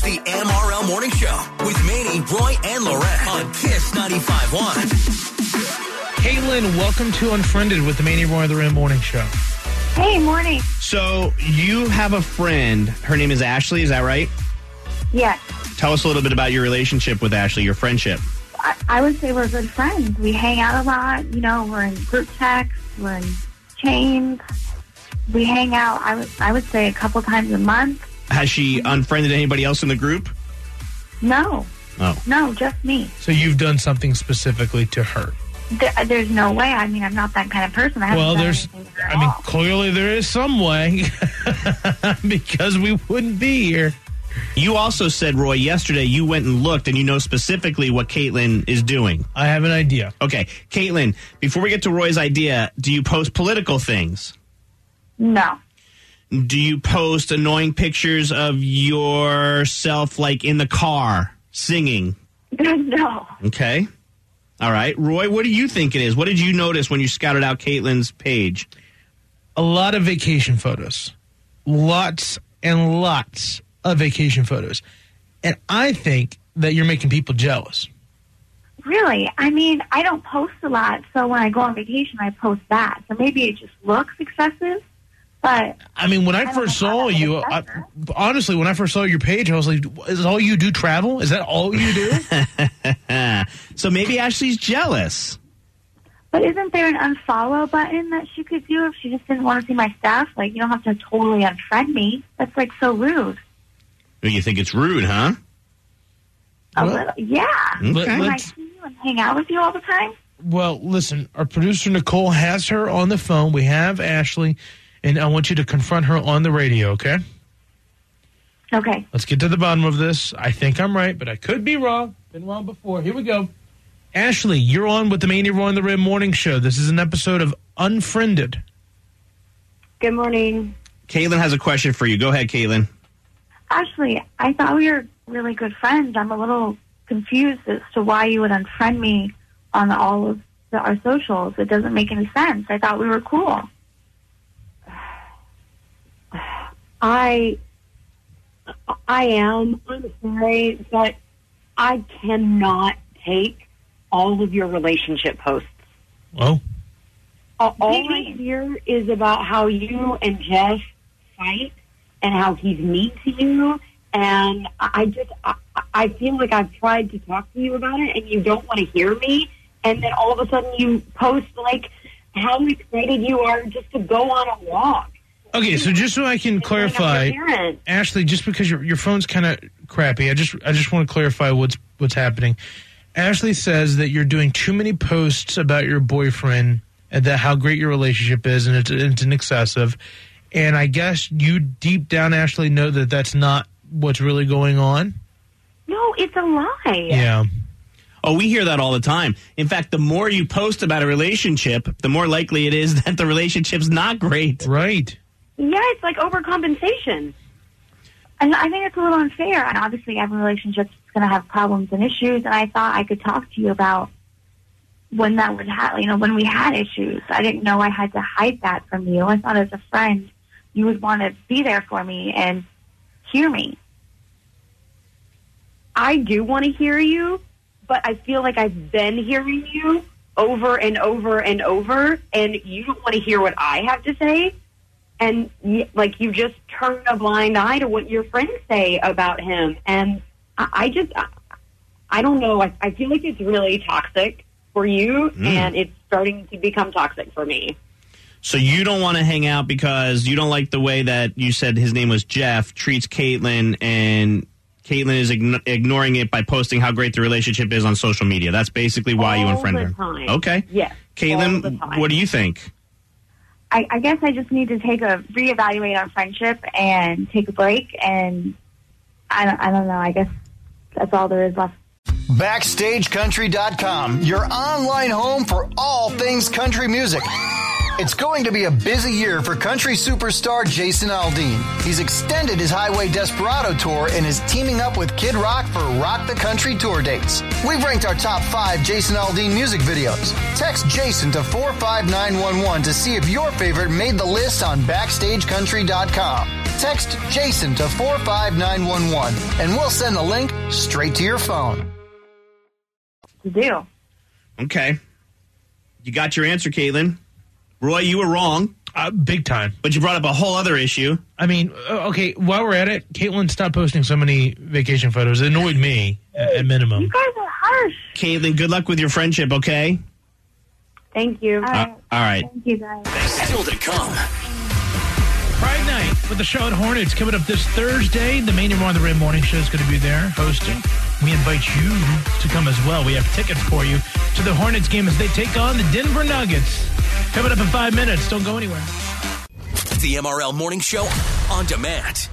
is the M R L Morning Show with Manny, Roy, and Loren on Kiss ninety-five point one. Caitlin, welcome to Unfriended with the Manny, Roy, and Loren Morning Show. Hey, morning. So you have a friend. Her name is Ashley. Is that right? Yes. Tell us a little bit about your relationship with Ashley, your friendship. I, I would say we're good friends. We hang out a lot. You know, we're in group texts. We're in chains. We hang out, I would, I would say, a couple times a month. Has she unfriended anybody else in the group? No. Oh. No, just me. So you've done something specifically to her? There, there's no way. I mean, I'm not that kind of person. I haven't Well, done there's, anything to her at I mean, all. clearly there is some way because we wouldn't be here. You also said, Roy, yesterday you went and looked and you know specifically what Caitlin is doing. I have an idea. Okay. Caitlin, before we get to Roy's idea, do you post political things? No. Do you post annoying pictures of yourself, like in the car, singing? No. Okay. All right. Roy, what do you think it is? What did you notice when you scouted out Caitlin's page? A lot of vacation photos. Lots and lots of vacation photos. And I think that you're making people jealous. Really? I mean, I don't post a lot, so when I go on vacation, I post that. So maybe it just looks excessive, but... I mean, when I, I first saw you, I, honestly, when I first saw your page, I was like, is all you do travel? Is that all you do? So maybe Ashley's jealous. But isn't there an unfollow button that she could do if she just didn't want to see my stuff? Like, you don't have to totally unfriend me. That's, like, so rude. You think it's rude, huh? A Well, little, yeah. Okay. Can I Let's- see you and hang out with you all the time? Well, listen, our producer Nicole has her on the phone. We have Ashley, and I want you to confront her on the radio, okay? Okay. Let's get to the bottom of this. I think I'm right, but I could be wrong. Been wrong before. Here we go. Ashley, you're on with the Manny, Roy, and the Red Morning Show. This is an episode of Unfriended. Good morning. Caitlin has a question for you. Go ahead, Caitlin. Ashley, I thought we were really good friends. I'm a little confused as to why you would unfriend me on all of the, our socials. It doesn't make any sense. I thought we were cool. I, I am. I'm sorry, but I cannot take all of your relationship posts. Oh. All, all I hear is about how you and Jeff fight and how he's mean to you. And I just, I, I feel like I've tried to talk to you about it and you don't want to hear me. And then all of a sudden you post like how excited you are just to go on a walk. Okay, so just so I can clarify, Ashley, just because your your phone's kind of crappy, I just I just want to clarify what's what's happening. Ashley says that you're doing too many posts about your boyfriend and that how great your relationship is, and it's, it's an excessive. And I guess you deep down, Ashley, know that that's not what's really going on. No, it's a lie. Yeah. Oh, we hear that all the time. In fact, the more you post about a relationship, the more likely it is that the relationship's not great. Right. Yeah, it's like overcompensation. And I think it's a little unfair. And obviously every relationship is going to have problems and issues. And I thought I could talk to you about when that would happen, you know, when we had issues. I didn't know I had to hide that from you. I thought as a friend, you would want to be there for me and hear me. I do want to hear you, but I feel like I've been hearing you over and over and over, and you don't want to hear what I have to say. And, y- like, you just turn a blind eye to what your friends say about him. And I, I just, I, I don't know. I, I feel like it's really toxic for you, Mm. and it's starting to become toxic for me. So you don't want to hang out because you don't like the way that you said his name was Jeff, treats Caitlin, and Caitlin is ign- ignoring it by posting how great the relationship is on social media. That's basically why you All unfriend the her. time. Okay. Yes. all the Caitlin, time. what do you think? I, I guess I just need to take a reevaluate our friendship and take a break. And I don't, I don't know. I guess that's all there is left. Backstage Country dot com, your online home for all things country music. It's going to be a busy year for country superstar Jason Aldean. He's extended his Highway Desperado tour and is teaming up with Kid Rock for Rock the Country tour dates. We've ranked our top five Jason Aldean music videos. Text Jason to four five nine one one to see if your favorite made the list on Backstage Country dot com. text Jason to four five nine one one, and we'll send the link straight to your phone. Deal. Okay. You got your answer, Caitlin. Roy, you were wrong. Uh, big time. But you brought up a whole other issue. I mean, uh, okay, while we're at it, Caitlin, stop posting so many vacation photos. It annoyed me, at, at minimum. You guys are harsh. Caitlin, good luck with your friendship, okay? Thank you. Uh, all right. Thank you, guys. Still to come. Pride Night with the Charlotte Hornets coming up this Thursday. The Main and on the Rim Morning Show is going to be there hosting. We invite you to come as well. We have tickets for you to the Hornets game as they take on the Denver Nuggets. Coming up in five minutes. Don't go anywhere. The M R L Morning Show on demand.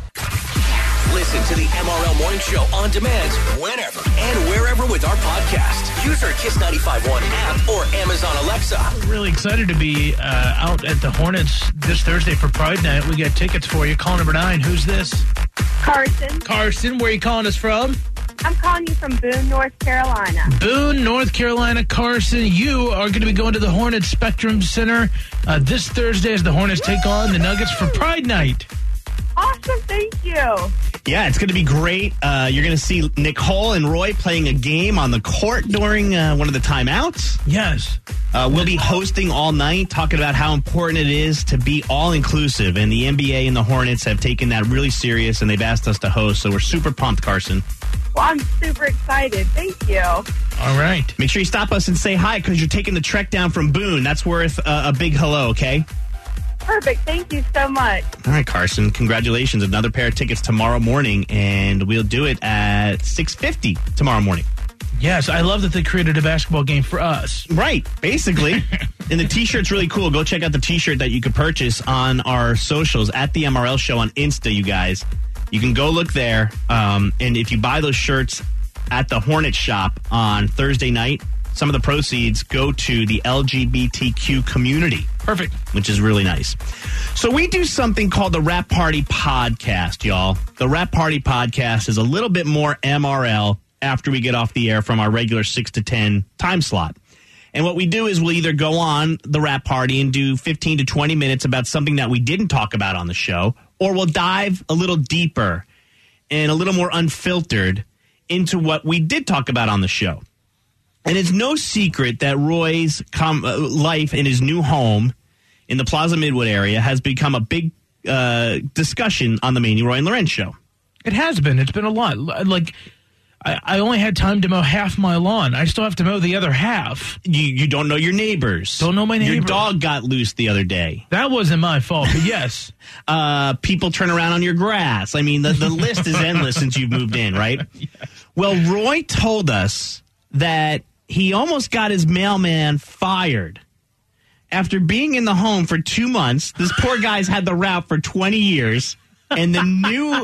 Listen to the M R L Morning Show on demand whenever and wherever with our podcast. Use our Kiss ninety-five point one app or Amazon Alexa. We're really excited to be uh, out at the Hornets this Thursday for Pride Night. We got tickets for you. Call number nine. Who's this? Carson. Carson, where are you calling us from? I'm calling you from Boone, North Carolina. Boone, North Carolina. Carson, you are going to be going to the Hornets Spectrum Center uh, this Thursday as the Hornets take on the Nuggets for Pride Night. Awesome, thank you. Yeah, it's going to be great. Uh, you're going to see Nicole and Roy playing a game on the court during uh, one of the timeouts. Yes. Uh, we'll be hosting all night, talking about how important it is to be all-inclusive. And the N B A and the Hornets have taken that really serious, and they've asked us to host. So we're super pumped, Carson. Well, I'm super excited. Thank you. All right. Make sure you stop us and say hi because you're taking the trek down from Boone. That's worth uh, a big hello, okay? Perfect. Thank you so much. All right, Carson. Congratulations. Another pair of tickets tomorrow morning, and we'll do it at six fifty tomorrow morning. Yes, I love that they created a basketball game for us. Right, basically. And the T-shirt's really cool. Go check out the T-shirt that you could purchase on our socials at the M R L Show on Insta, you guys. You can go look there. Um, and if you buy those shirts at the Hornet shop on Thursday night, some of the proceeds go to the L G B T Q community. Perfect. Which is really nice. So we do something called the Rap Party Podcast, y'all. The Rap Party Podcast is a little bit more M R L after we get off the air from our regular six to ten time slot. And what we do is we'll either go on the Rap Party and do fifteen to twenty minutes about something that we didn't talk about on the show, or we'll dive a little deeper and a little more unfiltered into what we did talk about on the show. And it's no secret that Roy's com- uh, life in his new home in the Plaza Midwood area has become a big uh, discussion on the Maney, Roy, and Lorenz show. It has been. It's been a lot. Like, I, I only had time to mow half my lawn. I still have to mow the other half. You you don't know your neighbors. Don't know my neighbors. Your dog got loose the other day. That wasn't my fault, but yes. uh, people turn around on your grass. I mean, the, the list is endless since you've moved in, right? Yes. Well, Roy told us that he almost got his mailman fired. After being in the home for two months, this poor guy's had the route for twenty years, and the new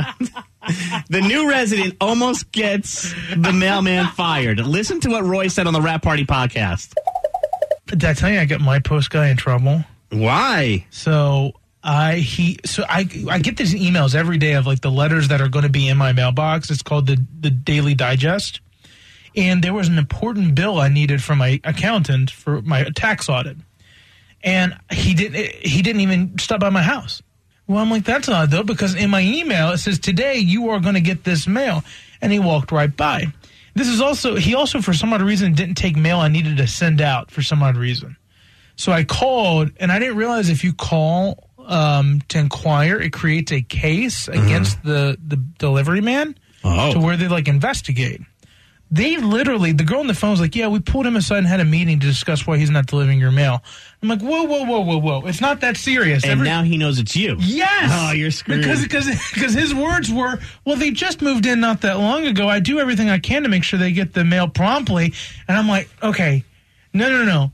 the new resident almost gets the mailman fired. Listen to what Roy said on the Rap Party Podcast. Did I tell you I got my post guy in trouble? Why? So I he so I I get these emails every day of like the letters that are going to be in my mailbox. It's called the the Daily Digest. And there was an important bill I needed from my accountant for my tax audit. And he didn't he didn't even stop by my house. Well, I'm like, that's odd, though, because in my email, it says, today you are going to get this mail. And he walked right by. This is also, he also, for some odd reason, didn't take mail I needed to send out for some odd reason. So I called, and I didn't realize if you call um, to inquire, it creates a case mm-hmm. against the, the delivery man oh. to where they, like, investigate. They literally, the girl on the phone was like, yeah, we pulled him aside and had a meeting to discuss why he's not delivering your mail. I'm like, whoa, whoa, whoa, whoa, whoa. It's not that serious. And Every- now he knows it's you. Yes. Oh, you're screwed. Because because because his words were, well, they just moved in not that long ago. I do everything I can to make sure they get the mail promptly. And I'm like, okay, no, no, no.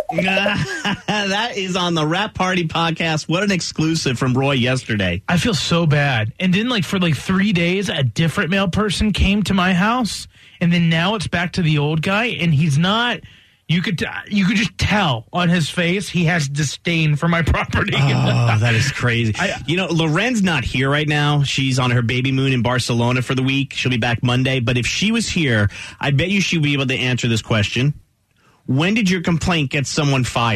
That is on the Rap Party Podcast. What an exclusive from Roy yesterday. I feel so bad. And then, like, for like three days, a different mail person came to my house. And then now it's back to the old guy, and he's not. You could you could just tell on his face he has disdain for my property. Oh, that is crazy. I, you know, Loren's not here right now. She's on her baby moon in Barcelona for the week. She'll be back Monday. But if she was here, I bet you she'd be able to answer this question. When did your complaint get someone fired?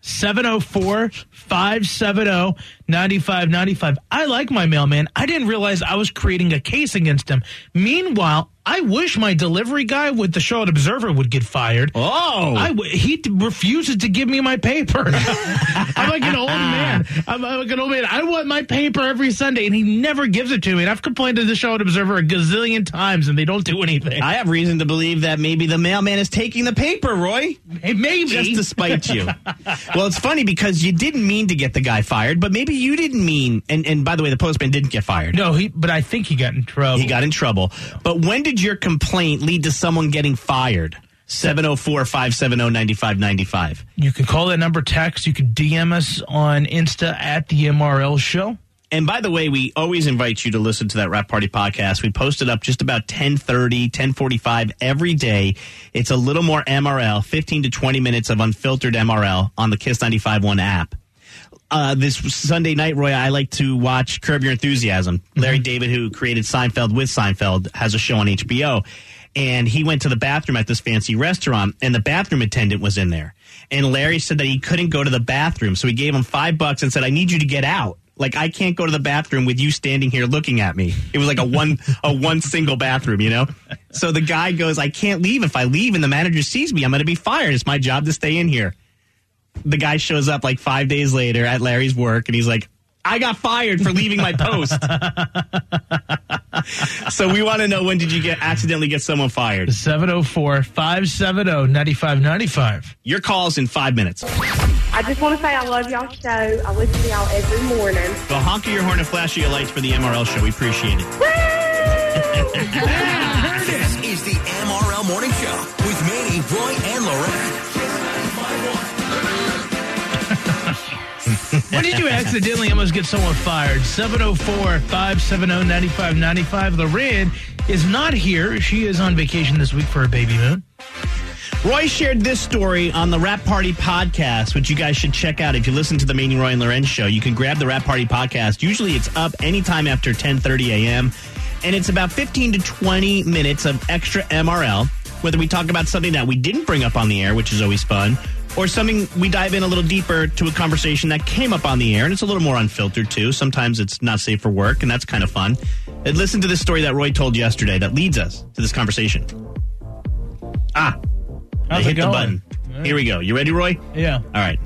seven oh four, five seven oh, nine five nine five. I like my mailman. I didn't realize I was creating a case against him. Meanwhile, I wish my delivery guy with the Charlotte Observer would get fired. Oh. I w- he t- refuses to give me my paper. I'm like an old man. I'm, I'm like an old man. I want my paper every Sunday, and he never gives it to me. And I've complained to the Charlotte Observer a gazillion times, and they don't do anything. I have reason to believe that maybe the mailman is taking the paper, Roy. Maybe. Just to spite you. Well, it's funny because you didn't mean to get the guy fired, but maybe you didn't mean, and, and by the way, the postman didn't get fired. No, he. but I think he got in trouble. He got in trouble. But when did your complaint lead to someone getting fired? seven oh four, five seven oh, nine five nine five. You can call that number, text. You can D M us on Insta at the M R L Show. And by the way, we always invite you to listen to that Rap Party podcast. We post it up just about ten thirty, ten forty-five every day. It's a little more M R L, fifteen to twenty minutes of unfiltered M R L on the Kiss ninety-five point one app. Uh, this Sunday night, Roy, I like to watch Curb Your Enthusiasm. Mm-hmm. Larry David, who created Seinfeld with Seinfeld, has a show on H B O. And he went to the bathroom at this fancy restaurant, and the bathroom attendant was in there. And Larry said that he couldn't go to the bathroom, so he gave him five bucks and said, I need you to get out. Like, I can't go to the bathroom with you standing here looking at me. It was like a one a one single bathroom, you know? So the guy goes, I can't leave. If I leave and the manager sees me, I'm going to be fired. It's my job to stay in here. The guy shows up like five days later at Larry's work, and he's like, I got fired for leaving my post. So we want to know, when did you get accidentally get someone fired? seven oh four, five seven oh, nine five nine five. Your call's in five minutes. I just want to say I love y'all's show. I listen to y'all every morning. Well, honk your horn and flash your lights for the M R L Show. We appreciate it. This is the M R L Morning Show with Manny, Roy, and Lorraine. When did you accidentally almost get someone fired? seven oh four, five seven oh, nine five nine five. Lorraine is not here. She is on vacation this week for her baby moon. Roy shared this story on the Rap Party podcast, which you guys should check out. If you listen to the Manny, Roy, and Lorenz show, you can grab the Rap Party podcast. Usually it's up anytime after ten thirty a.m., and it's about fifteen to twenty minutes of extra M R L, whether we talk about something that we didn't bring up on the air, which is always fun, or something we dive in a little deeper to a conversation that came up on the air, and it's a little more unfiltered, too. Sometimes it's not safe for work, and that's kind of fun. And listen to this story that Roy told yesterday that leads us to this conversation. Ah. How's I it hit going? the button. Right. Here we go. You ready, Roy? Yeah. All right.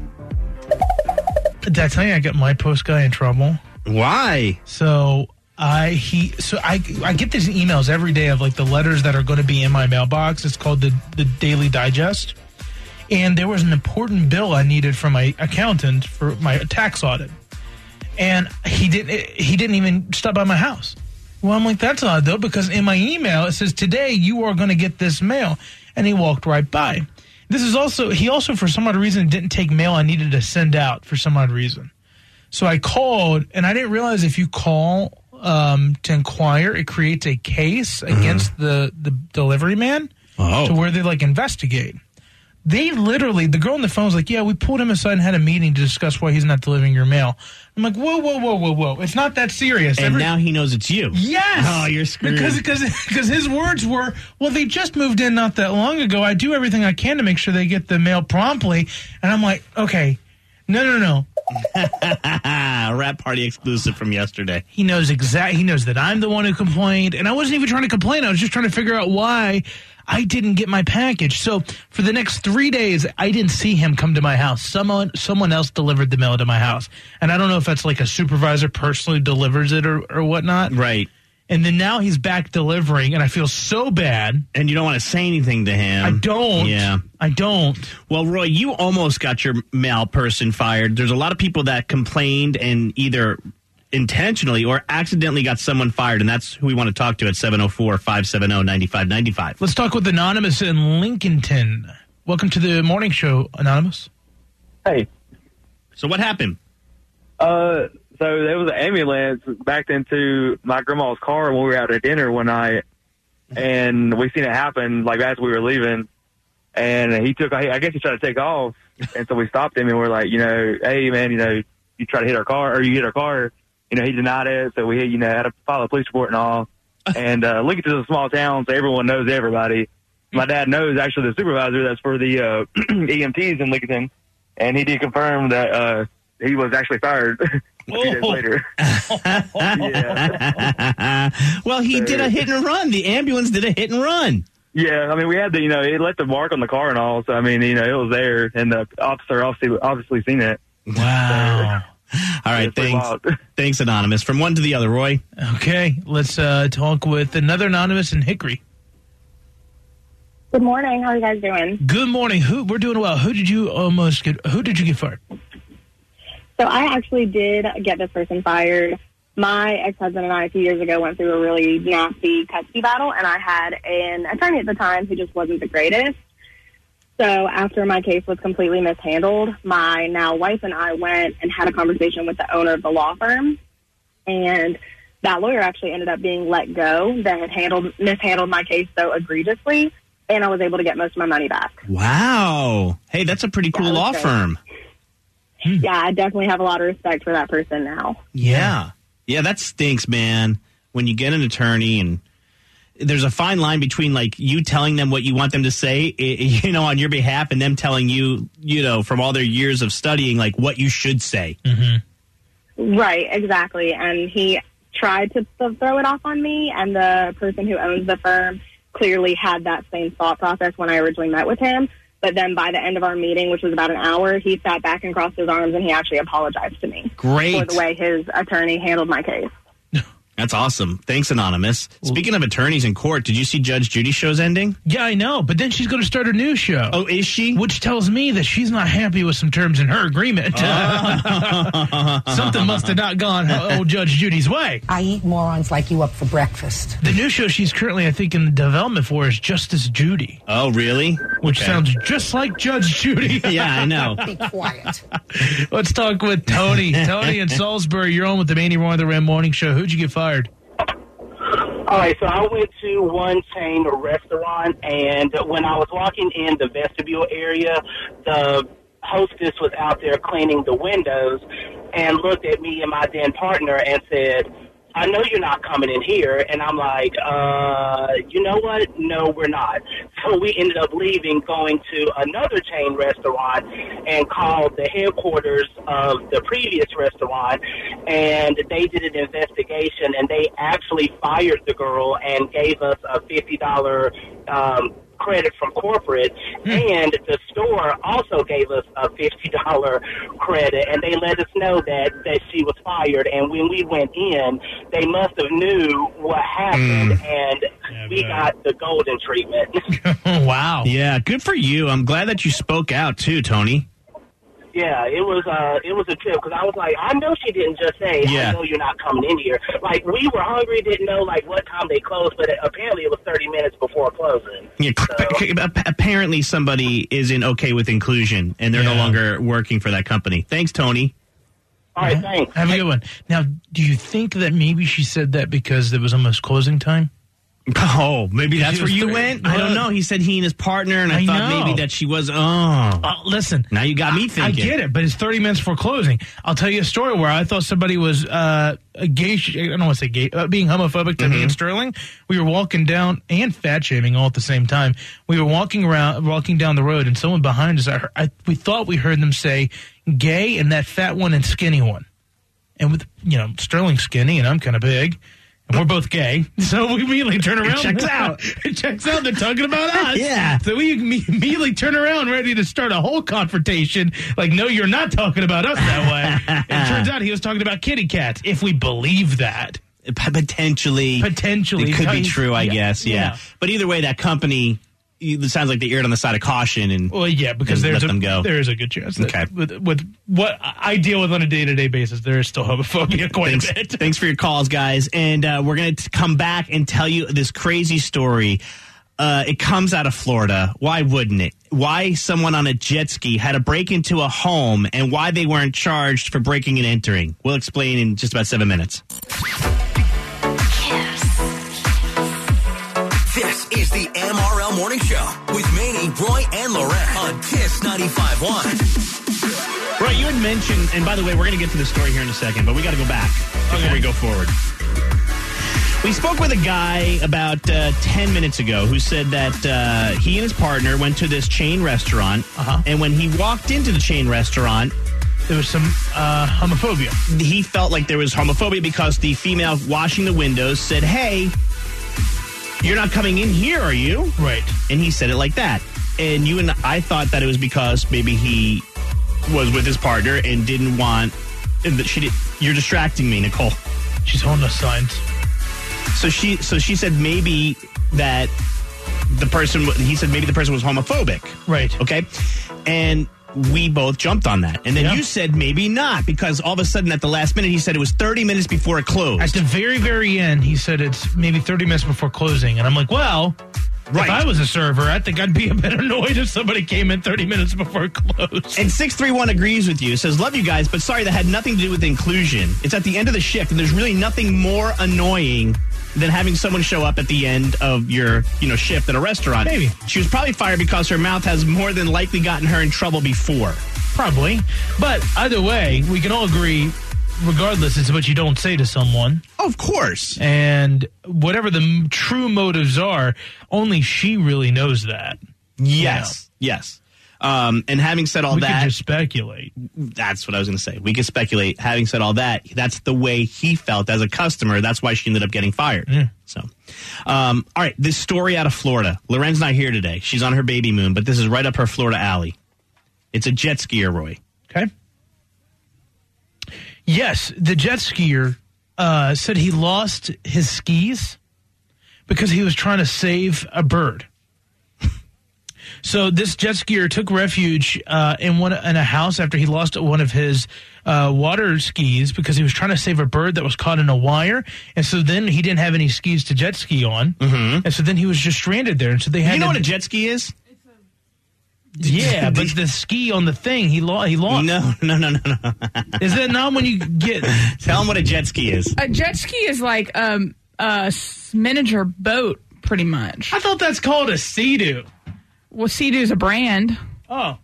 Did I tell you I got my post guy in trouble? Why? So I he so I I get these emails every day of like the letters that are going to be in my mailbox. It's called the the Daily Digest, and there was an important bill I needed from my accountant for my tax audit, and he didn't he didn't even stop by my house. Well, I'm like, that's odd though, because in my email it says today you are going to get this mail. And he walked right by. This is also, he also, for some odd reason, didn't take mail I needed to send out for some odd reason. So I called, and I didn't realize if you call um, to inquire, it creates a case mm-hmm. against the, the delivery man oh. to where they, like, investigate. They literally, the girl on the phone was like, yeah, we pulled him aside and had a meeting to discuss why he's not delivering your mail. I'm like, whoa, whoa, whoa, whoa, whoa. It's not that serious. And Every- now he knows it's you. Yes. Oh, you're screwed. Because because because his words were, well, they just moved in not that long ago. I do everything I can to make sure they get the mail promptly. And I'm like, okay, no, no, no. Rap Party exclusive from yesterday. He knows exact. He knows that I'm the one who complained. And I wasn't even trying to complain. I was just trying to figure out why I didn't get my package. So for the next three days, I didn't see him come to my house. Someone someone else delivered the mail to my house. And I don't know if that's like a supervisor personally delivers it or, or whatnot. Right. And then now he's back delivering, and I feel so bad. And you don't want to say anything to him. I don't. Yeah. I don't. Well, Roy, you almost got your mail person fired. There's a lot of people that complained and either intentionally or accidentally got someone fired, and that's who we want to talk to at seven oh four, five seven oh, nine five nine five. Let's talk with Anonymous in Lincolnton. Welcome to the morning show, Anonymous. Hey. So what happened? Uh, so there was an ambulance backed into my grandma's car when we were out at dinner one night, and we seen it happen, like, as we were leaving, and he took, I guess he tried to take off, and so we stopped him, and we're like, you know, hey, man, you know, you try to hit our car, or you hit our car. You know, he denied it, so we, you know, had to file a police report and all. And uh, Lincoln's a small town, so everyone knows everybody. My dad knows, actually, the supervisor that's for the uh, E M Ts in Lincoln. and he did confirm that uh, he was actually fired a few days later. yeah. Well, he did a hit and run. The ambulance did a hit and run. Yeah, I mean, we had the, you know, it left the mark on the car and all, so, I mean, you know, it was there, and the officer obviously, obviously seen it. Wow. So, all right, thanks. Thanks, Anonymous. From one to the other, Roy. Okay, let's uh, talk with another Anonymous in Hickory. Good morning. How are you guys doing? Good morning. Who We're doing well. Who did you almost get, who did you get fired? So I actually did get this person fired. My ex-husband and I a few years ago went through a really nasty custody battle, and I had an attorney at the time who just wasn't the greatest. So after my case was completely mishandled, my now wife and I went and had a conversation with the owner of the law firm, and that lawyer actually ended up being let go that had handled mishandled my case so egregiously, and I was able to get most of my money back. Wow. Hey, that's a pretty cool Yeah, law great. firm. Yeah, I definitely have a lot of respect for that person now. Yeah. Yeah, that stinks, man. When you get an attorney and there's a fine line between, like, you telling them what you want them to say, you know, on your behalf, and them telling you, you know, from all their years of studying, like, what you should say. Mm-hmm. Right, exactly. And he tried to th- throw it off on me, and the person who owns the firm clearly had that same thought process when I originally met with him. But then by the end of our meeting, which was about an hour, he sat back and crossed his arms, and he actually apologized to me. Great. For the way his attorney handled my case. That's awesome. Thanks, Anonymous. Speaking of attorneys in court, did you see Judge Judy's show's ending? Yeah, I know, but then she's going to start a new show. Oh, is she? Which tells me that she's not happy with some terms in her agreement. Oh. Something must have not gone old Judge Judy's way. I eat morons like you up for breakfast. The new show she's currently, I think, in development for is Justice Judy. Oh, really? Which Okay. sounds just like Judge Judy. Yeah, I know. Be quiet. Let's talk with Tony. Tony in Salisbury, you're on with the Manny Roy the Ram Morning Show. Who'd you get fired? All right, so I went to one chain restaurant, and when I was walking in the vestibule area, the hostess was out there cleaning the windows and looked at me and my then partner and said, I know you're not coming in here. And I'm like, uh, you know what? No, we're not. So we ended up leaving, going to another chain restaurant and called the headquarters of the previous restaurant, and they did an investigation, and they actually fired the girl and gave us a fifty dollars um, credit from corporate, and the store also gave us a fifty dollars credit, and they let us know that, that she was fired. And when we went in, they must have knew what happened, Mm. and Yeah, we but- got the golden treatment. Wow. Yeah, good for you. I'm glad that you spoke out, too, Tony. Yeah, it was uh, it was a trip, because I was like, I know she didn't just say, Yeah. I know you're not coming in here. Like, we were hungry, didn't know, like, what time they closed, but apparently it was thirty minutes before closing. Yeah, ap- apparently somebody isn't okay with inclusion, and they're no Yeah. longer working for that company. Thanks, Tony. All right, thanks. Have a good one. Now, do you think that maybe she said that because it was almost closing time? Oh, maybe that's She where was you thir- went? I don't know. He said he and his partner, and I, I thought know. maybe that she was, oh. Uh, listen. Now you got me I thinking. get it, but it's thirty minutes before closing. I'll tell you a story where I thought somebody was uh, a gay, sh- I don't want to say gay, uh, being homophobic to me Mm-hmm. and Sterling. We were walking down, and fat shaming all at the same time. We were walking around, walking down the road, and someone behind us, I, heard, I we thought we heard them say gay and that fat one and skinny one. And with, you know, Sterling's skinny and I'm kind of big. And we're both gay, so we immediately turn around. It checks out. It checks out. They're talking about us. Yeah. So we imme- immediately turn around, ready to start a whole confrontation. Like, no, you're not talking about us that way. It turns out he was talking about kitty cats, if we believe that. P- Potentially. Potentially. It could be He's- true, I yeah, guess, yeah. yeah. But either way, that company, it sounds like they erred on the side of caution and Well, yeah, because and there's let a, them go. there is a good chance that Okay. with, with what I deal with on a day-to-day basis, there is still homophobia quite Thanks, a bit. thanks for your calls, guys. And uh, we're going to come back and tell you this crazy story. Uh, it comes out of Florida. Why wouldn't it? Why someone on a jet ski had to break into a home and why they weren't charged for breaking and entering. We'll explain in just about seven minutes. This is the M R L Morning Show with Manny, Roy, and Lorette on Kiss ninety-five point one. Right, you had mentioned, and by the way, we're going to get to the story here in a second, but we got to go back before Okay. we go forward. We spoke with a guy about uh, ten minutes ago who said that uh, he and his partner went to this chain restaurant, uh-huh. and when he walked into the chain restaurant, there was some uh, homophobia. He felt like there was homophobia because the female washing the windows said, hey, you're not coming in here, are you? Right. And he said it like that. And you and I thought that it was because maybe he was with his partner and didn't want... She did, you're distracting me, Nicole. She's holding us signs. So she so she said maybe that the person, he said maybe the person was homophobic. Right. Okay. And we both jumped on that. And then yeah. you said maybe not, because all of a sudden at the last minute, he said it was thirty minutes before it closed. At the very, very end, he said it's maybe thirty minutes before closing. And I'm like, well, right. if I was a server, I think I'd be a bit annoyed if somebody came in thirty minutes before it closed. And six three one agrees with you. Says, love you guys, but sorry, that had nothing to do with inclusion. It's at the end of the shift, and there's really nothing more annoying than having someone show up at the end of your, you know, shift at a restaurant. Maybe. She was probably fired because her mouth has more than likely gotten her in trouble before. Probably. But either way, we can all agree, regardless, it's what you don't say to someone. Of course. And whatever the m- true motives are, only she really knows that. Yes. You know? Yes. Um, and having said all we that... We can just speculate. That's what I was going to say. We could speculate. Having said all that, that's the way he felt as a customer. That's why she ended up getting fired. Yeah. So, um, all right, this story out of Florida. Loren's not here today. She's on her baby moon, but this is right up her Florida alley. It's a jet skier, Roy. Okay. Yes, the jet skier uh, said he lost his skis because he was trying to save a bird. So this jet skier took refuge uh, in one in a house after he lost one of his uh, water skis because he was trying to save a bird that was caught in a wire. And so then he didn't have any skis to jet ski on. Mm-hmm. And so then he was just stranded there. And so they had you know to, what a jet ski is? Yeah, but the ski on the thing, he lost. He lost. No, no, no, no, no. Is that not when you get... Tell him what a jet ski is. A jet ski is like um, a miniature boat, pretty much. I thought that's called a Sea-Doo. Well, Sea-Doo is a brand. Oh.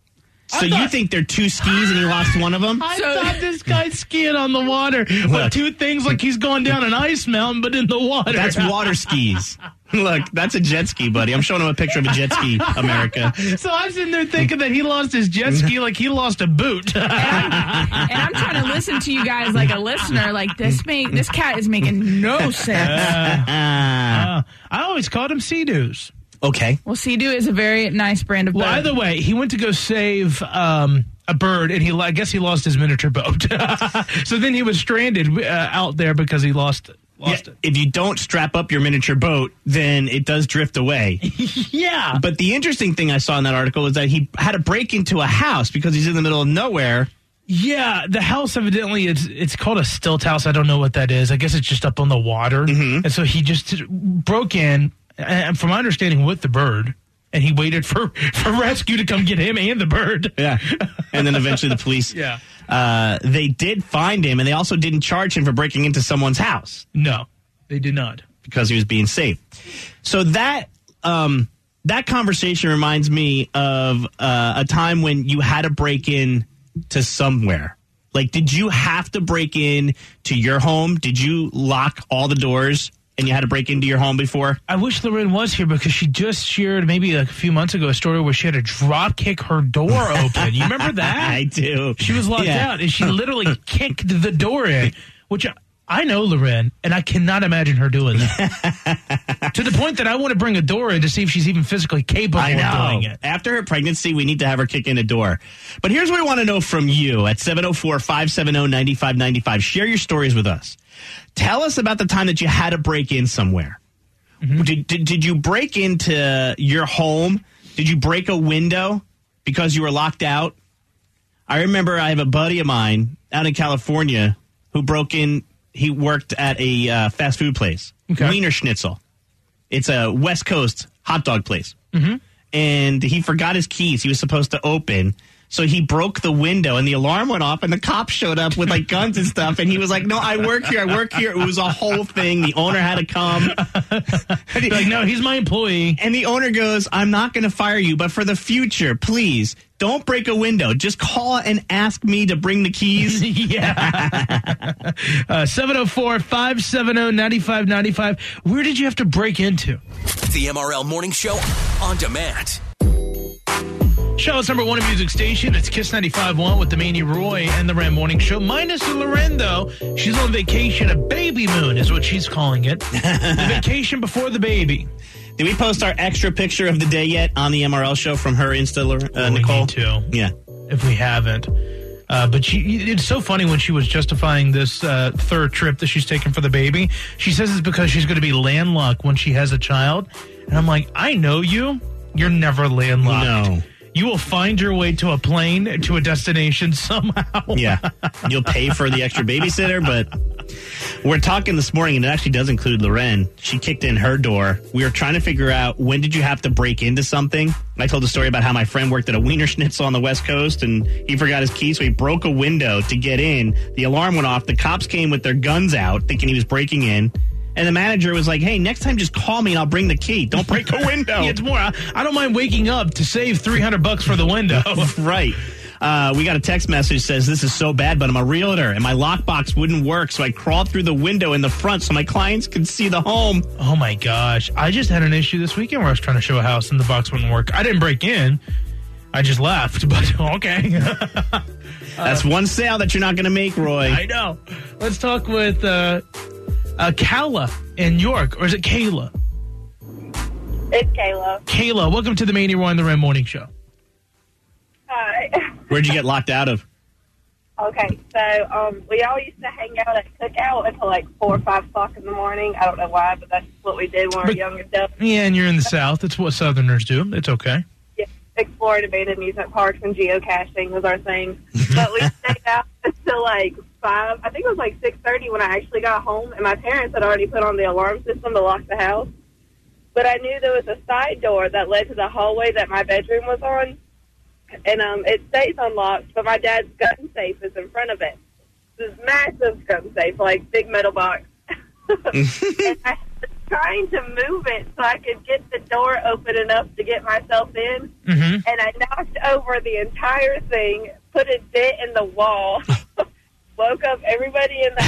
So thought, you think they're two skis and he lost one of them? I so, thought this guy's skiing on the water. But two things like he's going down an ice mountain, but in the water. That's water skis. Look, that's a jet ski, buddy. I'm showing him a picture of a jet ski, America. So I'm sitting there thinking that he lost his jet ski like he lost a boot. and, I'm, and I'm trying to listen to you guys like a listener. Like, this make, this cat is making no sense. Uh, uh, I always called him Sea-Doos. Okay. Well, Sea-Doo is a very nice brand of boat. Well, either way, he went to go save um, a bird, and he I guess he lost his miniature boat. So then he was stranded uh, out there because he lost, lost yeah, it. If you don't strap up your miniature boat, then it does drift away. Yeah. But the interesting thing I saw in that article is that he had to break into a house because he's in the middle of nowhere. Yeah, the house evidently it's it's called a stilt house. I don't know what that is. I guess it's just up on the water. Mm-hmm. And so he just broke in. And from my understanding, with the bird, and he waited for, for rescue to come get him and the bird. Yeah. And then eventually the police, yeah. uh, they did find him, and they also didn't charge him for breaking into someone's house. No, they did not. Because he was being safe. So that um, that conversation reminds me of uh, a time when you had to break in to somewhere. Like, did you have to break in to your home? Did you lock all the doors? And you had to break into your home before? I wish Lorraine was here because she just shared maybe like a few months ago a story where she had to drop kick her door open. You remember that? I do. She was locked yeah. out and she literally kicked the door in, which I know Lorraine, and I cannot imagine her doing that. To the point that I want to bring a door in to see if she's even physically capable I know. of doing it. After her pregnancy, we need to have her kick in a door. But here's what we want to know from you at seven oh four, five seven oh, nine five nine five. Share your stories with us. Tell us about the time that you had to break in somewhere. Mm-hmm. Did, did did you break into your home? Did you break a window because you were locked out? I remember I have a buddy of mine out in California who broke in. He worked at a uh, fast food place, okay. Wiener Schnitzel. It's a West Coast hot dog place. Mm-hmm. And he forgot his keys. He was supposed to open. So he broke the window, and the alarm went off, and the cops showed up with, like, guns and stuff. And he was like, no, I work here. I work here. It was a whole thing. The owner had to come. Like, no, he's my employee. And the owner goes, I'm not going to fire you, but for the future, please Don't break a window. Just call and ask me to bring the keys. yeah. uh, seven oh four, five seven oh, nine five nine five. Where did you have to break into? The M R L Morning Show on demand. Charlotte's number one music station. It's Kiss ninety-five point one with the Manny Roy and the Ram Morning Show. Minus Loren, though. She's on vacation. A baby moon is what she's calling it. The vacation before the baby. Did we post our extra picture of the day yet on the M R L show from her Insta, uh, Nicole? We need to. Yeah. If we haven't. Uh, but she, it's so funny when she was justifying this uh, third trip that she's taking for the baby. She says it's because she's going to be landlocked when she has a child. And I'm like, I know you. You're never landlocked. No. You will find your way to a plane, to a destination somehow. Yeah. You'll pay for the extra babysitter, but we're talking this morning, and it actually does include Loren. She kicked in her door. We were trying to figure out, when did you have to break into something? I told a story about how my friend worked at a Wiener Schnitzel on the West Coast, and he forgot his key, so he broke a window to get in. The alarm went off. The cops came with their guns out, thinking he was breaking in. And the manager was like, hey, next time just call me and I'll bring the key. Don't break a window. Yeah, it's more, I, I don't mind waking up to save three hundred bucks for the window. Right. Uh, we got a text message says, this is so bad, but I'm a realtor and my lockbox wouldn't work. So I crawled through the window in the front so my clients could see the home. Oh, my gosh. I just had an issue this weekend where I was trying to show a house and the box wouldn't work. I didn't break in. I just left, but okay. That's one sale that you're not going to make, Roy. I know. Let's talk with uh, uh, Kayla in York. Or is it Kayla? It's Kayla. Kayla, welcome to the Manny Roy and the Ram Morning Show. Hi. Where'd you get locked out of? Okay, so um, we all used to hang out at Cookout until like four or five o'clock in the morning. I don't know why, but that's what we did when we were young and dumb. Yeah, and you're in the South. That's what Southerners do. It's okay. Yeah, exploring abandoned amusement parks and geocaching was our thing. But we stayed out until like five. I think it was like six thirty when I actually got home, and my parents had already put on the alarm system to lock the house. But I knew there was a side door that led to the hallway that my bedroom was on. And um, it stays unlocked, but my dad's gun safe is in front of it. This massive gun safe, like big metal box. And I was trying to move it so I could get the door open enough to get myself in. Mm-hmm. And I knocked over the entire thing, put a dent in the wall, woke up everybody in the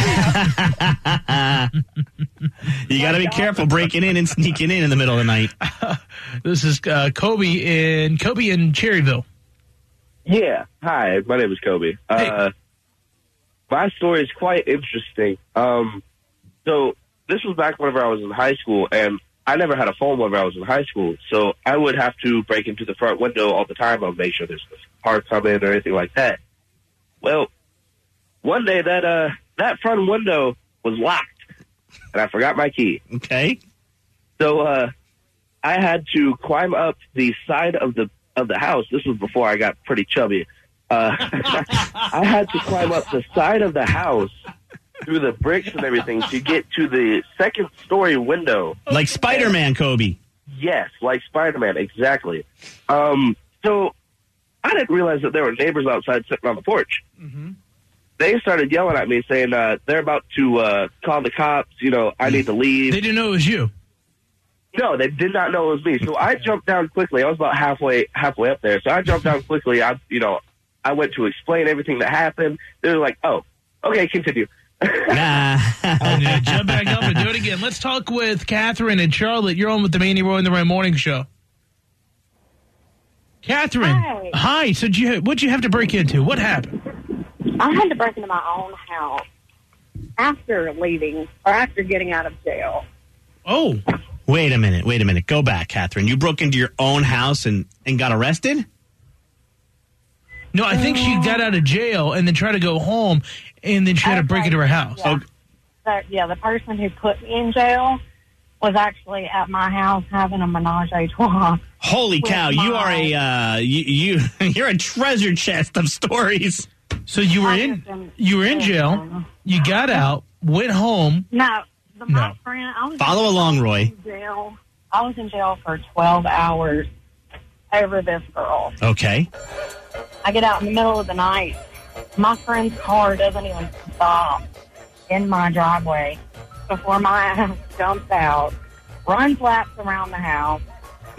house. You got to be careful breaking in and sneaking in in the middle of the night. This is uh, Kobe in Kobe in Cherryville. Yeah. Hi, my name is Kobe. Hey. Uh, my story is quite interesting. Um, so this was back whenever I was in high school, and I never had a phone whenever I was in high school. So I would have to break into the front window all the time. I'll make sure there's no car coming or anything like that. Well, one day that uh, that front window was locked, and I forgot my key. Okay. So uh, I had to climb up the side of the of the house. This was before I got pretty chubby. Uh, I had to climb up the side of the house through the bricks and everything to get to the second story window. Like Spider-Man, Kobe. Yes, like Spider-Man, exactly. Um, so I didn't realize that there were neighbors outside sitting on the porch. Mm-hmm. They started yelling at me saying uh, they're about to uh, call the cops. You know, I need to leave. They didn't know it was you. No, they did not know it was me. So I jumped down quickly. I was about halfway halfway up there. So I jumped down quickly. I, you know, I went to explain everything that happened. They were like, "Oh, okay, continue." Nah. Oh, yeah, jump back up and do it again. Let's talk with Catherine and Charlotte. You're on with the Manny Roy and the Ram Morning Show. Catherine, Hi. hi. So, did you, what'd you have to break into? What happened? I had to break into my own house after leaving or after getting out of jail. Oh. Wait a minute. Wait a minute. Go back, Catherine. You broke into your own house and, and got arrested? No, I think she got out of jail and then tried to go home, and then she had to break into her house. Yeah. The, yeah, the person who put me in jail was actually at my house having a menage a trois. Holy cow! my- You are a uh, you, you you're a treasure chest of stories. So you were in you were in jail. You got out, went home. No, the, my No. friend. I was Follow along, Roy. in jail. I was in jail for twelve hours over this girl. Okay. I get out in the middle of the night. My friend's car doesn't even stop in my driveway before my ass jumps out, runs laps around the house,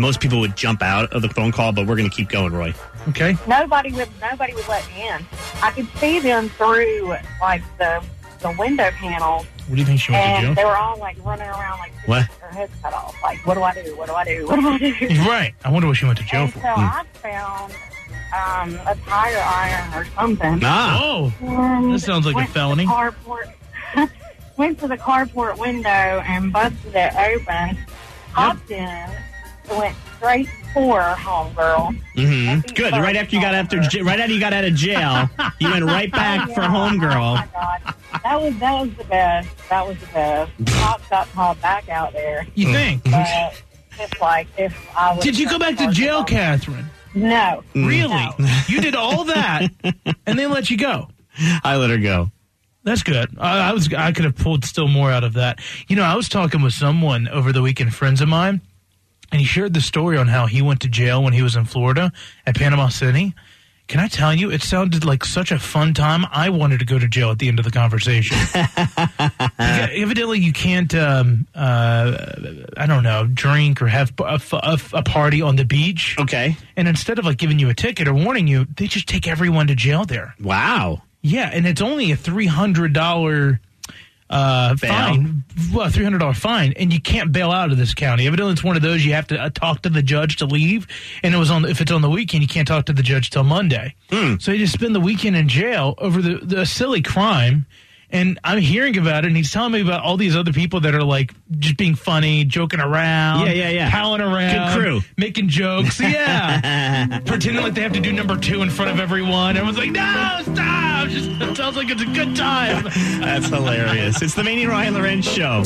Most people would jump out of the phone call, but we're going to keep going, Roy. Okay. Nobody would nobody would let me in. I could see them through like the the window panel, What do you think she went to and jail? they were all like running around like What? with their heads cut off. Like, what do I do? What do I do? What do I do? Right. I wonder what she went to jail And for. so I found um, a tire iron or something. Ah. Oh. And That sounds like a went to the felony. carport- went to the carport window and busted it open. Hopped in, went straight for homegirl. Mm-hmm. Good. Right after you got after, j- right after you got out of jail, you went right back for homegirl. Oh my God, that was that was the best. That was the best. Pop got called back out there. You think? But it's like if I was. Did you go back to jail, Catherine? No. Really? You did all that, and they let you go. I let her go. That's good. I, I was. I could have pulled still more out of that. You know, I was talking with someone over the weekend, friends of mine, and he shared the story on how he went to jail when he was in Florida at Panama City. Can I tell you, it sounded like such a fun time. I wanted to go to jail at the end of the conversation. Yeah, evidently, you can't, um, uh, I don't know, drink or have a, a, a party on the beach. Okay. And instead of like giving you a ticket or warning you, they just take everyone to jail there. Wow. Yeah, and it's only a three hundred dollars uh, fine, well, three hundred dollars fine, and you can't bail out of this county. Evidently, it's one of those you have to uh, talk to the judge to leave, and it was on. If it's on the weekend, you can't talk to the judge till Monday. Mm. So you just spend the weekend in jail over the, the silly crime. And I'm hearing about it, and he's telling me about all these other people that are like just being funny, joking around, Yeah, yeah, yeah. palling around, Good crew. making jokes, yeah, pretending like they have to do number two in front of everyone. Everyone's like, "No, stop!" Just, it sounds like it's a good time. That's hilarious. It's the Manny Ryan Lorenz Show.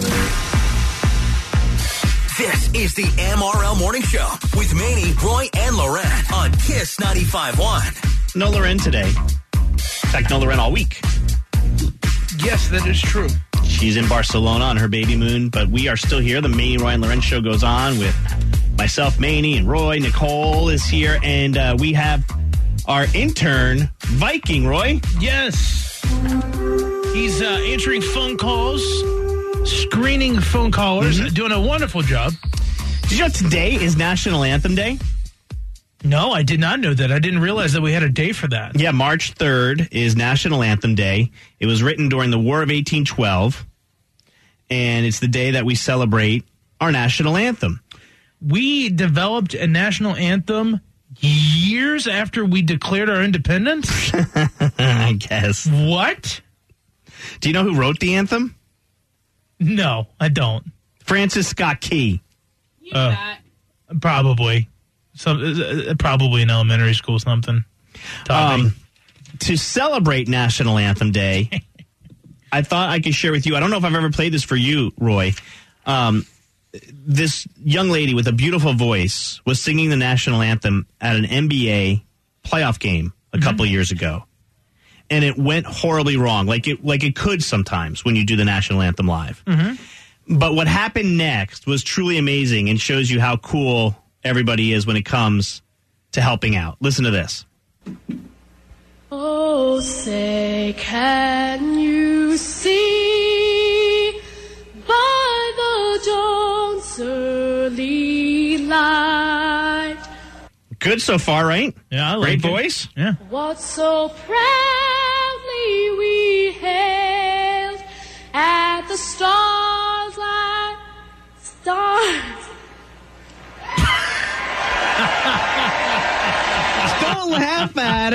This is the M R L Morning Show with Manny, Roy, and Loren on Kiss ninety-five point one. No Loren today. In fact, no Loren all week. Yes, that is true. She's in Barcelona on her baby moon, but we are still here. The Manny Ryan Lorenz Show goes on with myself, Manny, and Roy. Nicole is here, and uh, we have our intern, Viking, Roy. Yes. He's uh, answering phone calls, screening phone callers, Mm-hmm. doing a wonderful job. Did you know today is National Anthem Day? No, I did not know that. I didn't realize that we had a day for that. Yeah, March third is National Anthem Day. It was written during the War of eighteen twelve, and it's the day that we celebrate our national anthem. We developed a national anthem years after we declared our independence? I guess. What? Do you know who wrote the anthem? No, I don't. Francis Scott Key. Uh, probably. Some, uh, probably in elementary school something. Um, to celebrate National Anthem Day, I thought I could share with you. I don't know if I've ever played this for you, Roy. Um, this young lady with a beautiful voice was singing the national anthem at an N B A playoff game a couple of years ago, and it went horribly wrong. Like it, like it could sometimes when you do the national anthem live. Mm-hmm. But what happened next was truly amazing and shows you how cool everybody is when it comes to helping out. Listen to this. Oh, say, can you see by the dawn's early light Good so far, right? Yeah, I like Great it. voice. Yeah. what so proudly we hailed at the stars light stars? Don't laugh at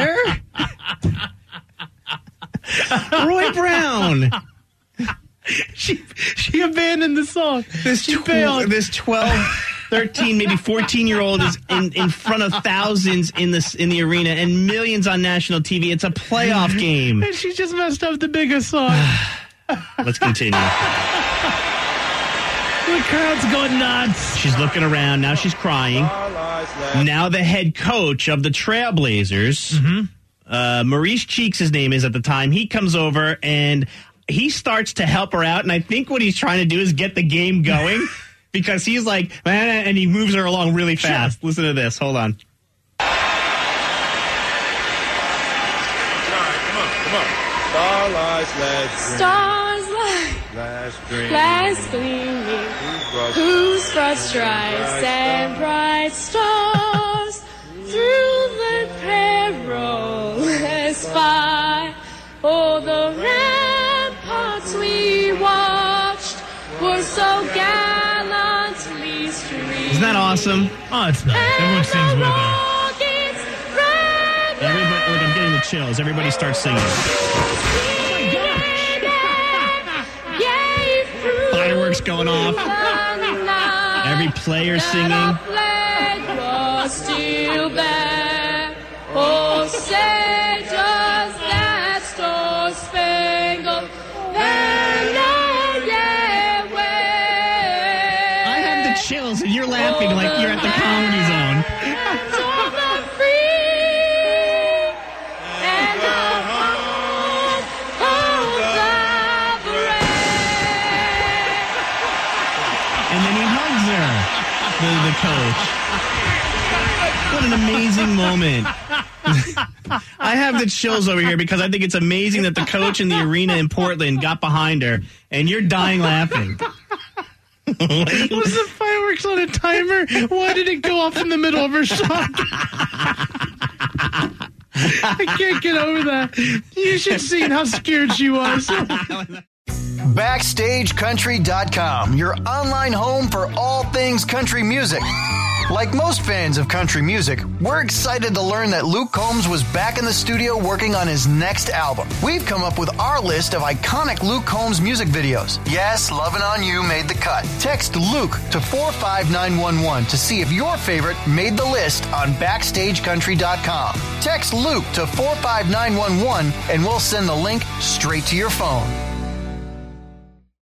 her. Roy Brown. She she abandoned the song. This She tw- failed. this twelve, thirteen, maybe fourteen year old is in, in front of thousands in the in the arena and millions on national T V. It's a playoff game. And she just messed up the biggest song. Let's continue. The crowd's going nuts. She's looking around. Now she's crying. Now the head coach of the Trailblazers, Mm-hmm. uh, Maurice Cheeks, his name is at the time, he comes over and he starts to help her out. And I think what he's trying to do is get the game going because he's like, "Man," and he moves her along really fast. Sure. Listen to this. Hold on. Starlight, let's Stars light Glass gleaming, whose broad stripes and bright stars through the perilous fight. Oh, the ramparts we watched were so gallantly streamed. Isn't that awesome? Oh, it's nice. Everyone sings with her. Everybody, look, I'm getting the chills. Everybody starts singing. Fireworks going off. Every player singing. Oh, say does that star-spangled banner yet wave? I have the chills, and you're laughing like you're at the Comedy Zone. And then he hugs her, the, the coach. What an amazing moment. I have the chills over here because I think it's amazing that the coach in the arena in Portland got behind her, and you're dying laughing. Was the fireworks on a timer? Why did it go off in the middle of her song? I can't get over that. You should have seen how scared she was. Backstage Country dot com, your online home for all things country music. Like most fans of country music, we're excited to learn that Luke Combs was back in the studio working on his next album. We've come up with our list of iconic Luke Combs music videos. Yes, Lovin' On You made the cut. Text Luke to four five nine one one to see if your favorite made the list on Backstage Country dot com. Text Luke to four five nine one one and we'll send the link straight to your phone.